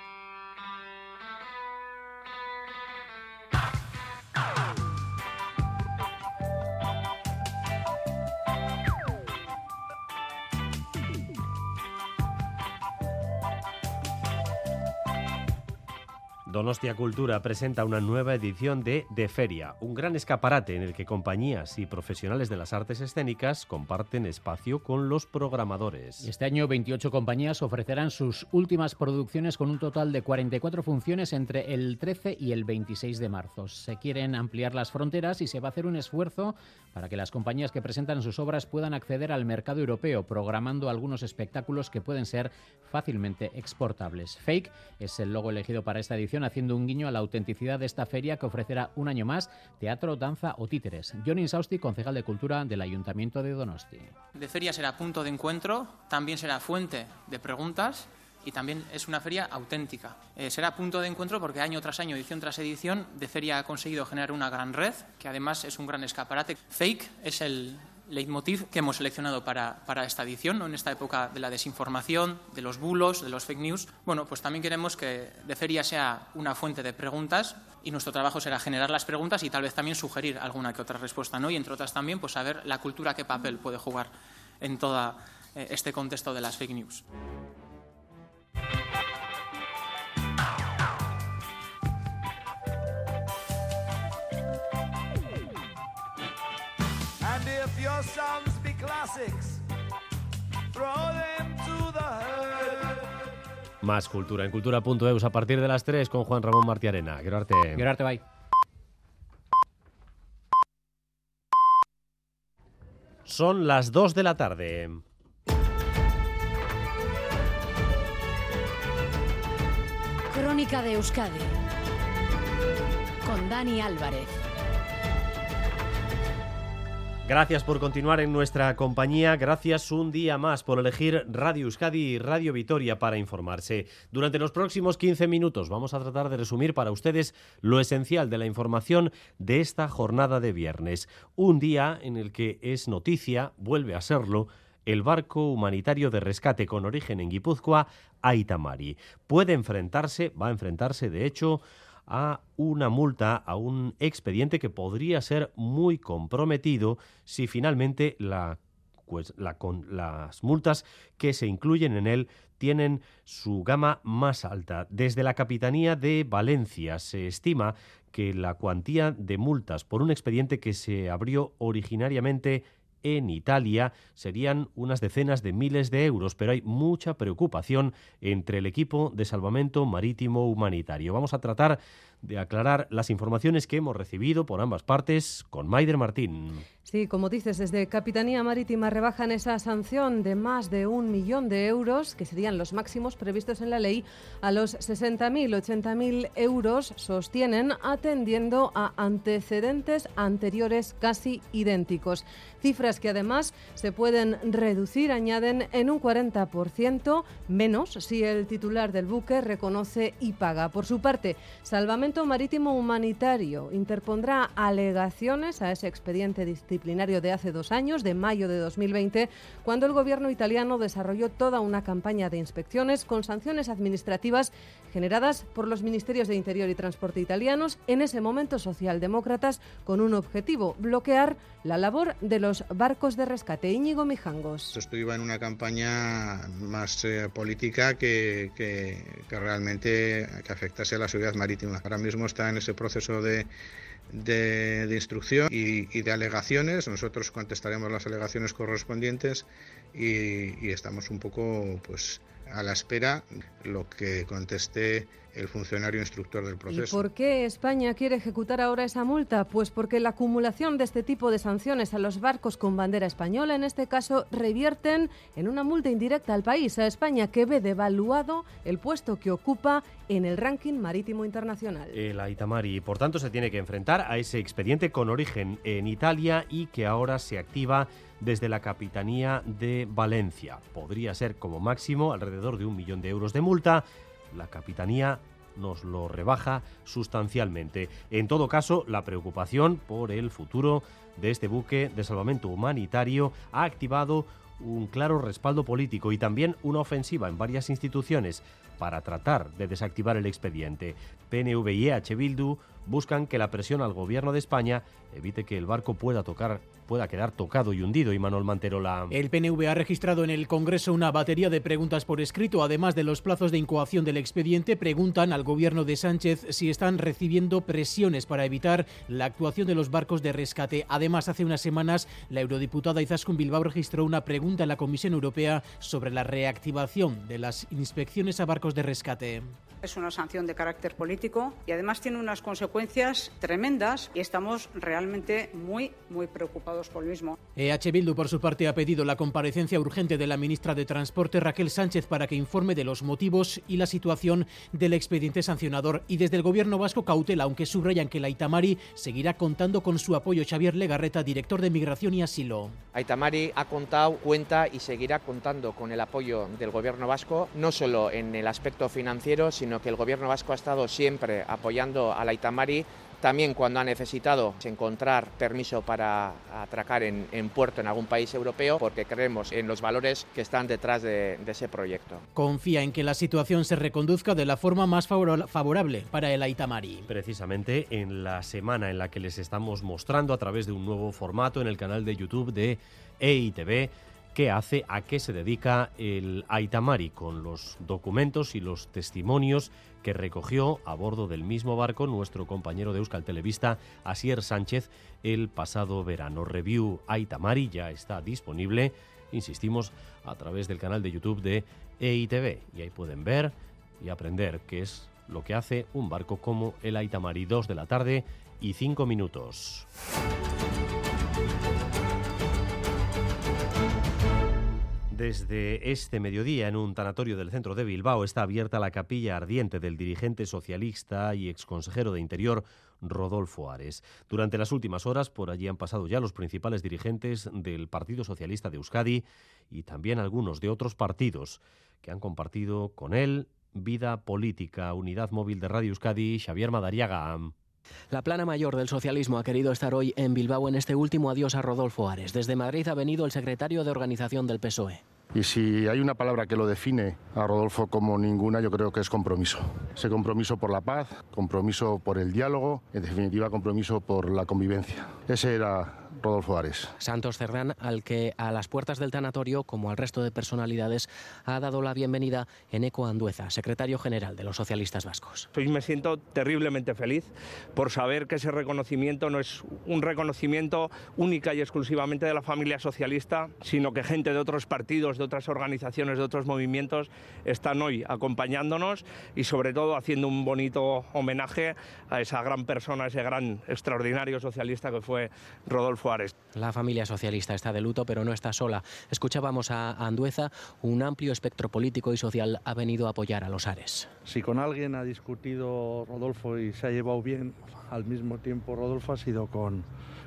Speaker 1: Donostia Cultura presenta una nueva edición de De Feria, un gran escaparate en el que compañías y profesionales de las artes escénicas comparten espacio con los programadores.
Speaker 26: Este año veintiocho compañías ofrecerán sus últimas producciones con un total de cuarenta y cuatro funciones entre el trece y el veintiséis de marzo. Se quieren ampliar las fronteras y se va a hacer un esfuerzo para que las compañías que presentan sus obras puedan acceder al mercado europeo, programando algunos espectáculos que pueden ser fácilmente exportables. Fake es el logo elegido para esta edición, haciendo un guiño a la autenticidad de esta feria que ofrecerá un año más teatro, danza o títeres. John Insausti, concejal de Cultura del Ayuntamiento de Donosti.
Speaker 10: De feria será punto de encuentro, también será fuente de preguntas y también es una feria auténtica. Eh, será punto de encuentro porque año tras año, edición tras edición, de feria ha conseguido generar una gran red, que además es un gran escaparate. Fake es el leitmotiv que hemos seleccionado para, para esta edición, ¿no? En esta época de la desinformación, de los bulos, de los fake news. Bueno, pues también queremos que de feria sea una fuente de preguntas y nuestro trabajo será generar las preguntas y tal vez también sugerir alguna que otra respuesta, ¿no? Y entre otras también, pues saber la cultura qué papel puede jugar en todo eh, este contexto de las fake news.
Speaker 25: If your songs be classics, throw them to the herd.
Speaker 1: Más cultura en cultura punto eus a partir de las tres con Juan Ramón Martiarena. Quiero arte.
Speaker 26: Quiero arte, bye.
Speaker 1: Son las dos de la tarde.
Speaker 11: Crónica de Euskadi con Dani Álvarez.
Speaker 1: Gracias por continuar en nuestra compañía, gracias un día más por elegir Radio Euskadi y Radio Vitoria para informarse. Durante los próximos quince minutos vamos a tratar de resumir para ustedes lo esencial de la información de esta jornada de viernes. Un día en el que es noticia, vuelve a serlo, el barco humanitario de rescate con origen en Guipúzcoa, Aita Mari. Puede enfrentarse, va a enfrentarse de hecho, a una multa, a un expediente que podría ser muy comprometido si finalmente la, pues, la, con, las multas que se incluyen en él tienen su gama más alta. Desde la Capitanía de Valencia se estima que la cuantía de multas por un expediente que se abrió originariamente en Italia serían unas decenas de miles de euros, pero hay mucha preocupación entre el equipo de salvamento marítimo humanitario. Vamos a tratar de aclarar las informaciones que hemos recibido por ambas partes con Maider Martín.
Speaker 3: Sí, como dices, desde Capitanía Marítima rebajan esa sanción de más de un millón de euros, que serían los máximos previstos en la ley, a los sesenta mil, ochenta mil euros, sostienen, atendiendo a antecedentes anteriores casi idénticos. Cifras que además se pueden reducir, añaden, en un cuarenta por ciento menos si el titular del buque reconoce y paga. Por su parte, Salvamento Salvamento Marítimo Humanitario interpondrá alegaciones a ese expediente disciplinario de hace dos años, de mayo de dos mil veinte, cuando el gobierno italiano desarrolló toda una campaña de inspecciones con sanciones administrativas generadas por los ministerios de Interior y Transporte italianos, en ese momento socialdemócratas, con un objetivo: bloquear la labor de los barcos de rescate. Íñigo Mijangos.
Speaker 7: Esto iba en una campaña más eh, política que, que, que realmente que afectase a la seguridad marítima. Ahora mismo está en ese proceso de, de, de instrucción y, y de alegaciones. Nosotros contestaremos las alegaciones correspondientes y, y estamos un poco pues a la espera lo que conteste el funcionario instructor del proceso.
Speaker 3: ¿Y por qué España quiere ejecutar ahora esa multa? Pues porque la acumulación de este tipo de sanciones a los barcos con bandera española, en este caso, revierten en una multa indirecta al país, a España, que ve devaluado el puesto que ocupa en el ranking marítimo internacional.
Speaker 1: El Aita Mari, por tanto, se tiene que enfrentar a ese expediente con origen en Italia y que ahora se activa desde la Capitanía de Valencia. Podría ser como máximo alrededor de un millón de euros de multa. La Capitanía nos lo rebaja sustancialmente. En todo caso, la preocupación por el futuro de este buque de salvamento humanitario ha activado un claro respaldo político y también una ofensiva en varias instituciones para tratar de desactivar el expediente. P N V y E H Bildu buscan que la presión al gobierno de España evite que el barco pueda tocar, pueda quedar tocado y hundido. Y Manuel Manterola.
Speaker 8: El P N V ha registrado en el Congreso una batería de preguntas por escrito. Además de los plazos de incoación del expediente, preguntan al gobierno de Sánchez si están recibiendo presiones para evitar la actuación de los barcos de rescate. Además, hace unas semanas, la eurodiputada Izaskun Bilbao registró una pregunta en la Comisión Europea sobre la reactivación de las inspecciones a barcos de rescate.
Speaker 12: Es una sanción de carácter político y además tiene unas consecuencias tremendas y estamos realmente muy, muy preocupados por el mismo.
Speaker 8: E H Bildu, por su parte, ha pedido la comparecencia urgente de la ministra de Transporte, Raquel Sánchez, para que informe de los motivos y la situación del expediente sancionador. Y desde el gobierno vasco, cautela, aunque subrayan que el Aita Mari seguirá contando con su apoyo. Xavier Legarreta, director de Migración y Asilo.
Speaker 19: Aita Mari ha contado, cuenta y seguirá contando con el apoyo del gobierno vasco, no solo en el aspecto financiero, sino que el gobierno vasco ha estado siempre apoyando a la Aita Mari, también cuando ha necesitado encontrar permiso para atracar en, en puerto en algún país europeo, porque creemos en los valores que están detrás de, de ese proyecto.
Speaker 8: Confía en que la situación se reconduzca de la forma más favor- favorable para el Aita Mari.
Speaker 1: Precisamente en la semana en la que les estamos mostrando a través de un nuevo formato en el canal de YouTube de E I T V qué hace, a qué se dedica el Aita Mari, con los documentos y los testimonios que recogió a bordo del mismo barco nuestro compañero de Euskal Televista, Asier Sánchez, el pasado verano. Review Aita Mari ya está disponible, insistimos, a través del canal de YouTube de E I T V. Y ahí pueden ver y aprender qué es lo que hace un barco como el Aita Mari. Dos de la tarde y cinco minutos. Desde este mediodía, en un tanatorio del centro de Bilbao, está abierta la capilla ardiente del dirigente socialista y exconsejero de Interior, Rodolfo Ares. Durante las últimas horas, por allí han pasado ya los principales dirigentes del Partido Socialista de Euskadi y también algunos de otros partidos que han compartido con él vida política. Unidad Móvil de Radio Euskadi, Xavier Madariaga.
Speaker 21: La plana mayor del socialismo ha querido estar hoy en Bilbao en este último adiós a Rodolfo Ares. Desde Madrid ha venido el secretario de organización del P S O E.
Speaker 22: Y si hay una palabra que lo define a Rodolfo como ninguna, yo creo que es compromiso. Ese compromiso por la paz, compromiso por el diálogo, en definitiva compromiso por la convivencia. Ese era Rodolfo Ares.
Speaker 21: Santos Cerdán, al que a las puertas del tanatorio, como al resto de personalidades, ha dado la bienvenida Eneko Andueza, secretario general de los socialistas vascos.
Speaker 23: Hoy me siento terriblemente feliz por saber que ese reconocimiento no es un reconocimiento única y exclusivamente de la familia socialista, sino que gente de otros partidos, de otras organizaciones, de otros movimientos están hoy acompañándonos y sobre todo haciendo un bonito homenaje a esa gran persona, a ese gran extraordinario socialista que fue Rodolfo Ares.
Speaker 21: La familia socialista está de luto, pero no está sola. Escuchábamos a Andueza, un amplio espectro político y social ha venido a apoyar a los Ares.
Speaker 27: Si con alguien ha discutido Rodolfo y se ha llevado bien, al mismo tiempo Rodolfo ha sido con,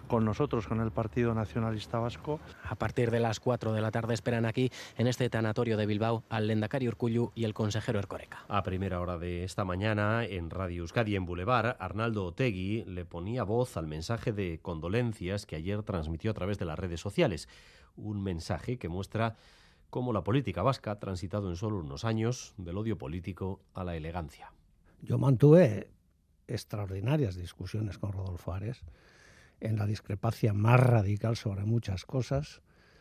Speaker 13: con nosotros, con el Partido Nacionalista Vasco.
Speaker 21: A partir de las cuatro de la tarde esperan aquí, en este tanatorio de Bilbao, al lehendakari Urkullu y el consejero Erkoreka.
Speaker 1: A primera hora de esta mañana, en Radio Euskadi, en Boulevard, Arnaldo Otegi le ponía voz al mensaje de condolencias que ayer transmitió a través de las redes sociales. Un mensaje que muestra cómo la política vasca ha transitado en solo unos años del odio político a la elegancia.
Speaker 14: Yo mantuve extraordinarias discusiones con Rodolfo Ares en la discrepancia más radical sobre muchas cosas,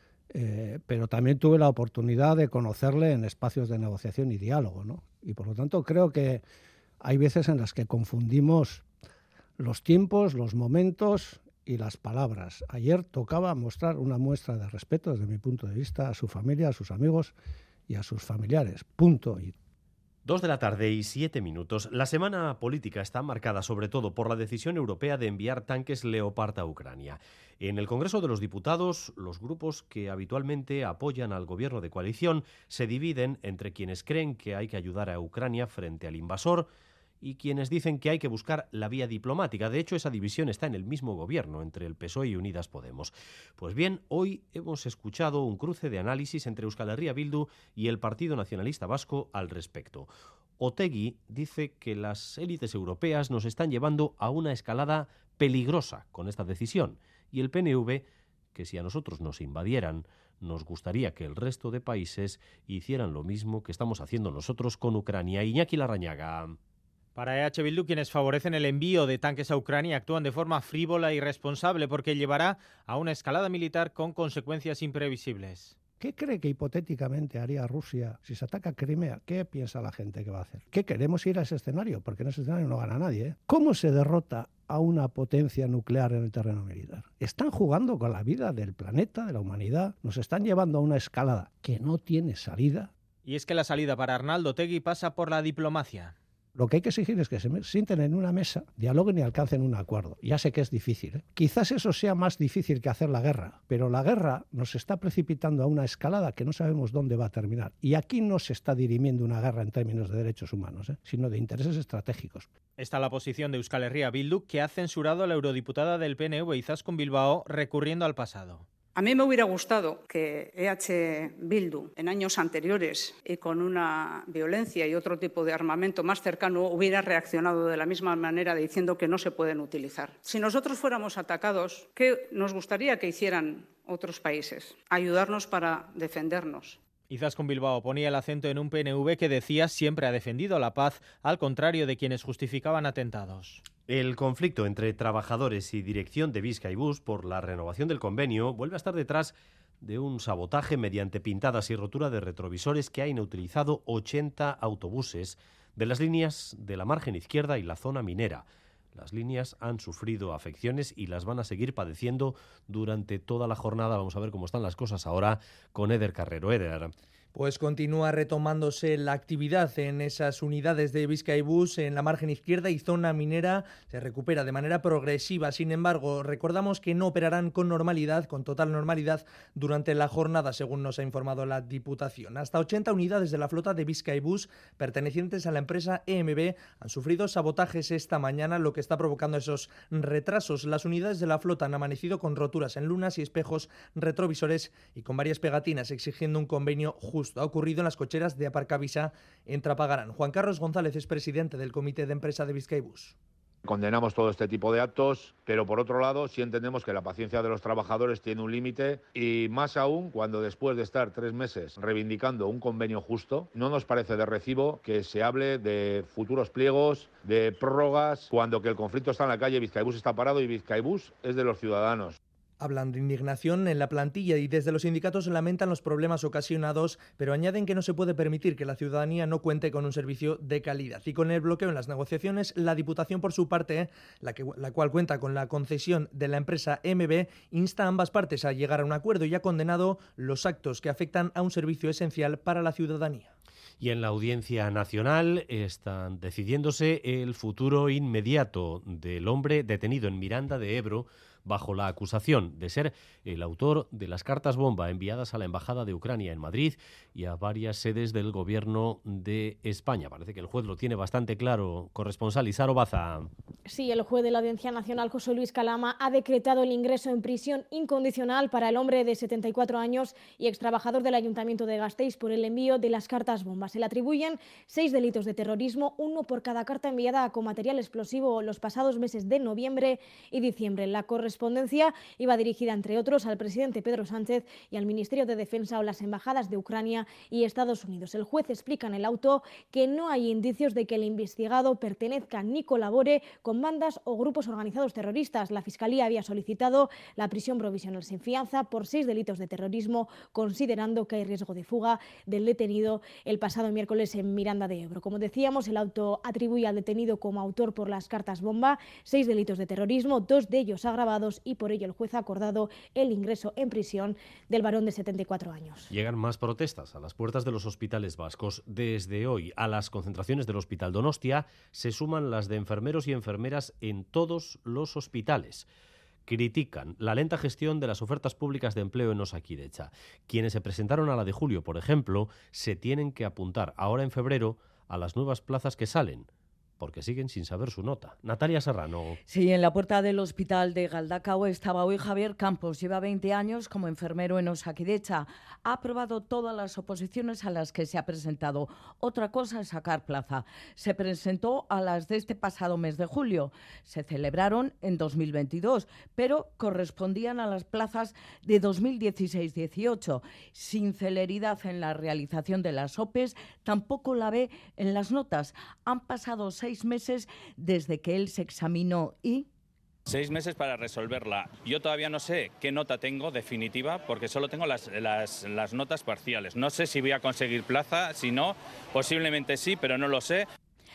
Speaker 14: eh, pero también tuve la oportunidad de conocerle en espacios de negociación y diálogo, ¿no? Y por lo tanto creo que hay veces en las que confundimos los tiempos, los momentos y las palabras. Ayer tocaba mostrar una muestra de respeto, desde mi punto de vista, a su familia, a sus amigos y a sus familiares. Punto. Y
Speaker 1: Dos de la tarde y siete minutos. La semana política está marcada sobre todo por la decisión europea de enviar tanques Leopard a Ucrania. En el Congreso de los Diputados, los grupos que habitualmente apoyan al gobierno de coalición se dividen entre quienes creen que hay que ayudar a Ucrania frente al invasor y quienes dicen que hay que buscar la vía diplomática. De hecho, esa división está en el mismo gobierno, entre el P S O E y Unidas Podemos. Pues bien, hoy hemos escuchado un cruce de análisis entre Euskal Herria Bildu y el Partido Nacionalista Vasco al respecto. Otegi dice que las élites europeas nos están llevando a una escalada peligrosa con esta decisión, y el P N V, que si a nosotros nos invadieran, nos gustaría que el resto de países hicieran lo mismo que estamos haciendo nosotros con Ucrania. Iñaki Larrañaga.
Speaker 15: Para E H Bildu, quienes favorecen el envío de tanques a Ucrania actúan de forma frívola e irresponsable porque llevará a una escalada militar con consecuencias imprevisibles.
Speaker 14: ¿Qué cree que hipotéticamente haría Rusia si se ataca Crimea? ¿Qué piensa la gente que va a hacer? ¿Qué queremos ir a ese escenario? Porque en ese escenario no gana nadie, ¿eh? ¿Cómo se derrota a una potencia nuclear en el terreno militar? Están jugando con la vida del planeta, de la humanidad. Nos están llevando a una escalada que no tiene salida.
Speaker 15: Y es que la salida para Arnaldo Otegi pasa por la diplomacia.
Speaker 14: Lo que hay que exigir es que se sienten en una mesa, dialoguen y alcancen un acuerdo. Ya sé que es difícil, ¿eh? Quizás eso sea más difícil que hacer la guerra, pero la guerra nos está precipitando a una escalada que no sabemos dónde va a terminar. Y aquí no se está dirimiendo una guerra en términos de derechos humanos, ¿eh? sino de intereses estratégicos.
Speaker 15: Está la posición de Euskal Herria Bildu, que ha censurado a la eurodiputada del P N V, Izaskun Bilbao, recurriendo al pasado.
Speaker 12: A mí me hubiera gustado que E H Bildu, en años anteriores y con una violencia y otro tipo de armamento más cercano, hubiera reaccionado de la misma manera diciendo que no se pueden utilizar. Si nosotros fuéramos atacados, ¿qué nos gustaría que hicieran otros países? Ayudarnos para defendernos.
Speaker 15: Izaskun Bilbao ponía el acento en un P N V que decía siempre ha defendido la paz, al contrario de quienes justificaban atentados.
Speaker 1: El conflicto entre trabajadores y dirección de Bizkaibus por la renovación del convenio vuelve a estar detrás de un sabotaje mediante pintadas y rotura de retrovisores que ha inutilizado ochenta autobuses de las líneas de la margen izquierda y la zona minera. Las líneas han sufrido afecciones y las van a seguir padeciendo durante toda la jornada. Vamos a ver cómo están las cosas ahora con Eder Carrero. Eder.
Speaker 16: Pues continúa retomándose la actividad en esas unidades de Bizkaibus en la margen izquierda y zona minera. Se recupera de manera progresiva. Sin embargo, recordamos que no operarán con normalidad, con total normalidad, durante la jornada, según nos ha informado la Diputación. Hasta ochenta unidades de la flota de Bizkaibus pertenecientes a la empresa E M B han sufrido sabotajes esta mañana, lo que está provocando esos retrasos. Las unidades de la flota han amanecido con roturas en lunas y espejos retrovisores y con varias pegatinas exigiendo un convenio justo. Ha ocurrido en las cocheras de Aparcavisa en Trapagarán. Juan Carlos González es presidente del Comité de Empresa de Bizkaibus.
Speaker 17: Condenamos todo este tipo de actos, pero por otro lado sí entendemos que la paciencia de los trabajadores tiene un límite y más aún cuando después de estar tres meses reivindicando un convenio justo, no nos parece de recibo que se hable de futuros pliegos, de prórrogas, cuando que el conflicto está en la calle, Bizkaibus está parado y Bizkaibus es de los ciudadanos.
Speaker 16: Hablan de indignación en la plantilla y desde los sindicatos lamentan los problemas ocasionados, pero añaden que no se puede permitir que la ciudadanía no cuente con un servicio de calidad. Y con el bloqueo en las negociaciones, la Diputación, por su parte, la, que, la cual cuenta con la concesión de la empresa E M B, insta a ambas partes a llegar a un acuerdo y ha condenado los actos que afectan a un servicio esencial para la ciudadanía.
Speaker 1: Y en la Audiencia Nacional están decidiéndose el futuro inmediato del hombre detenido en Miranda de Ebro bajo la acusación de ser el autor de las cartas bomba enviadas a la Embajada de Ucrania en Madrid y a varias sedes del Gobierno de España. Parece que el juez lo tiene bastante claro. Corresponsal Isaro Baza.
Speaker 2: Sí, el juez de la Audiencia Nacional, José Luis Calama, ha decretado el ingreso en prisión incondicional para el hombre de setenta y cuatro años y extrabajador del Ayuntamiento de Gasteiz por el envío de las cartas bombas. Se le atribuyen seis delitos de terrorismo, uno por cada carta enviada con material explosivo los pasados meses de noviembre y diciembre. La correspondencia iba dirigida, entre otros, al presidente Pedro Sánchez y al Ministerio de Defensa o las embajadas de Ucrania y Estados Unidos. El juez explica en el auto que no hay indicios de que el investigado pertenezca ni colabore con bandas o grupos organizados terroristas. La Fiscalía había solicitado la prisión provisional sin fianza por seis delitos de terrorismo, considerando que hay riesgo de fuga del detenido el pasado miércoles en Miranda de Ebro. Como decíamos, el auto atribuye al detenido como autor por las cartas bomba seis delitos de terrorismo, dos de ellos agravados, y por ello el juez ha acordado el ingreso en prisión del varón de setenta y cuatro años.
Speaker 1: Llegan más protestas a las puertas de los hospitales vascos. Desde hoy a las concentraciones del Hospital Donostia se suman las de enfermeros y enfermeras en todos los hospitales. Critican la lenta gestión de las ofertas públicas de empleo en Osakidetza. Quienes se presentaron a la de julio, por ejemplo, se tienen que apuntar ahora en febrero a las nuevas plazas que salen, porque siguen sin saber su nota. Natalia Serrano.
Speaker 4: Sí, en la puerta del hospital de Galdakao estaba hoy Javier Campos. Lleva veinte años como enfermero en Osakidetza. Ha aprobado todas las oposiciones a las que se ha presentado. Otra cosa es sacar plaza. Se presentó a las de este pasado mes de julio. Se celebraron en dos mil veintidós, pero correspondían a las plazas de dos mil dieciséis dieciocho. Sin celeridad en la realización de las O P Es, tampoco la ve en las notas. Han pasado seis seis meses desde que él se examinó y...
Speaker 5: Seis meses para resolverla. Yo todavía no sé qué nota tengo definitiva porque solo tengo las, las, las notas parciales. No sé si voy a conseguir plaza, si no, posiblemente sí, pero no lo sé.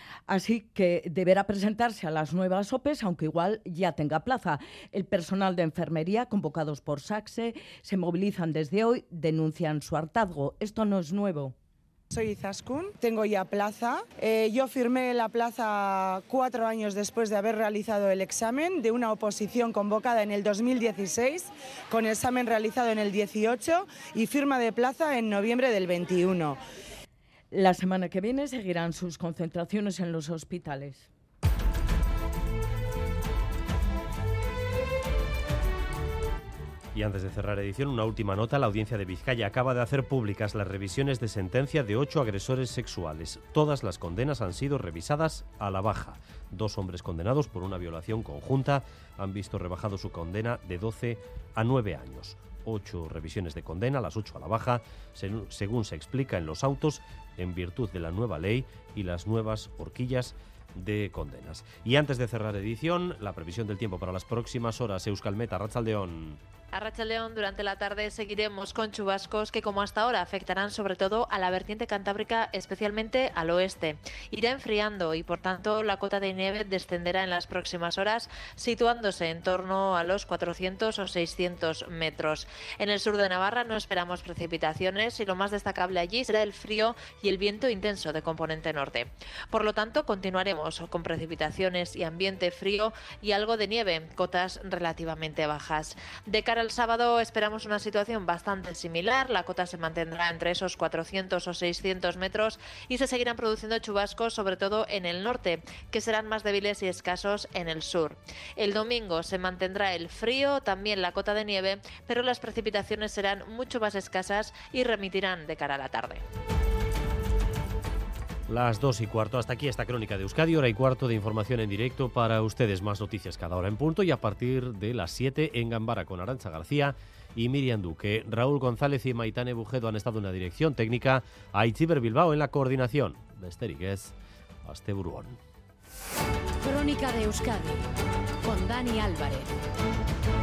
Speaker 4: Así que deberá presentarse a las nuevas O P Es, aunque igual ya tenga plaza. El personal de enfermería, convocados por SACSE, se movilizan desde hoy, denuncian su hartazgo. Esto no es nuevo.
Speaker 18: Soy Izaskun, tengo ya plaza. Eh, yo firmé la plaza cuatro años después de haber realizado el examen de una oposición convocada en el dos mil dieciséis, con examen realizado en el dieciocho y firma de plaza en noviembre del veintiuno.
Speaker 4: La semana que viene seguirán sus concentraciones en los hospitales.
Speaker 1: Y antes de cerrar edición, una última nota. La Audiencia de Vizcaya acaba de hacer públicas las revisiones de sentencia de ocho agresores sexuales. Todas las condenas han sido revisadas a la baja. Dos hombres condenados por una violación conjunta han visto rebajado su condena de doce a nueve años. Ocho revisiones de condena, las ocho a la baja, según se explica en los autos, en virtud de la nueva ley y las nuevas horquillas de condenas. Y antes de cerrar edición, la previsión del tiempo para las próximas horas. Euskalmet, Arratsaldeon.
Speaker 20: A Arratsaldeon, durante la tarde seguiremos con chubascos que, como hasta ahora, afectarán sobre todo a la vertiente cantábrica, especialmente al oeste. Irá enfriando y, por tanto, la cota de nieve descenderá en las próximas horas, situándose en torno a los cuatrocientos o seiscientos metros. En el sur de Navarra no esperamos precipitaciones y lo más destacable allí será el frío y el viento intenso de componente norte. Por lo tanto, continuaremos con precipitaciones y ambiente frío y algo de nieve, cotas relativamente bajas. De cara al sábado esperamos una situación bastante similar. La cota se mantendrá entre esos cuatrocientos o seiscientos metros y se seguirán produciendo chubascos, sobre todo en el norte, que serán más débiles y escasos en el sur. El domingo se mantendrá el frío, también la cota de nieve, pero las precipitaciones serán mucho más escasas y remitirán de cara a la tarde.
Speaker 1: Las dos y cuarto, hasta aquí esta crónica de Euskadi, hora y cuarto de información en directo para ustedes. Más noticias cada hora en punto y a partir de las siete en Gambara con Arantxa García y Miriam Duque. Raúl González y Maitane Bujedo han estado en la dirección técnica, Aitziber Bilbao en la coordinación. Besterik ez, asteburuan.
Speaker 11: Crónica de Euskadi con Dani Álvarez.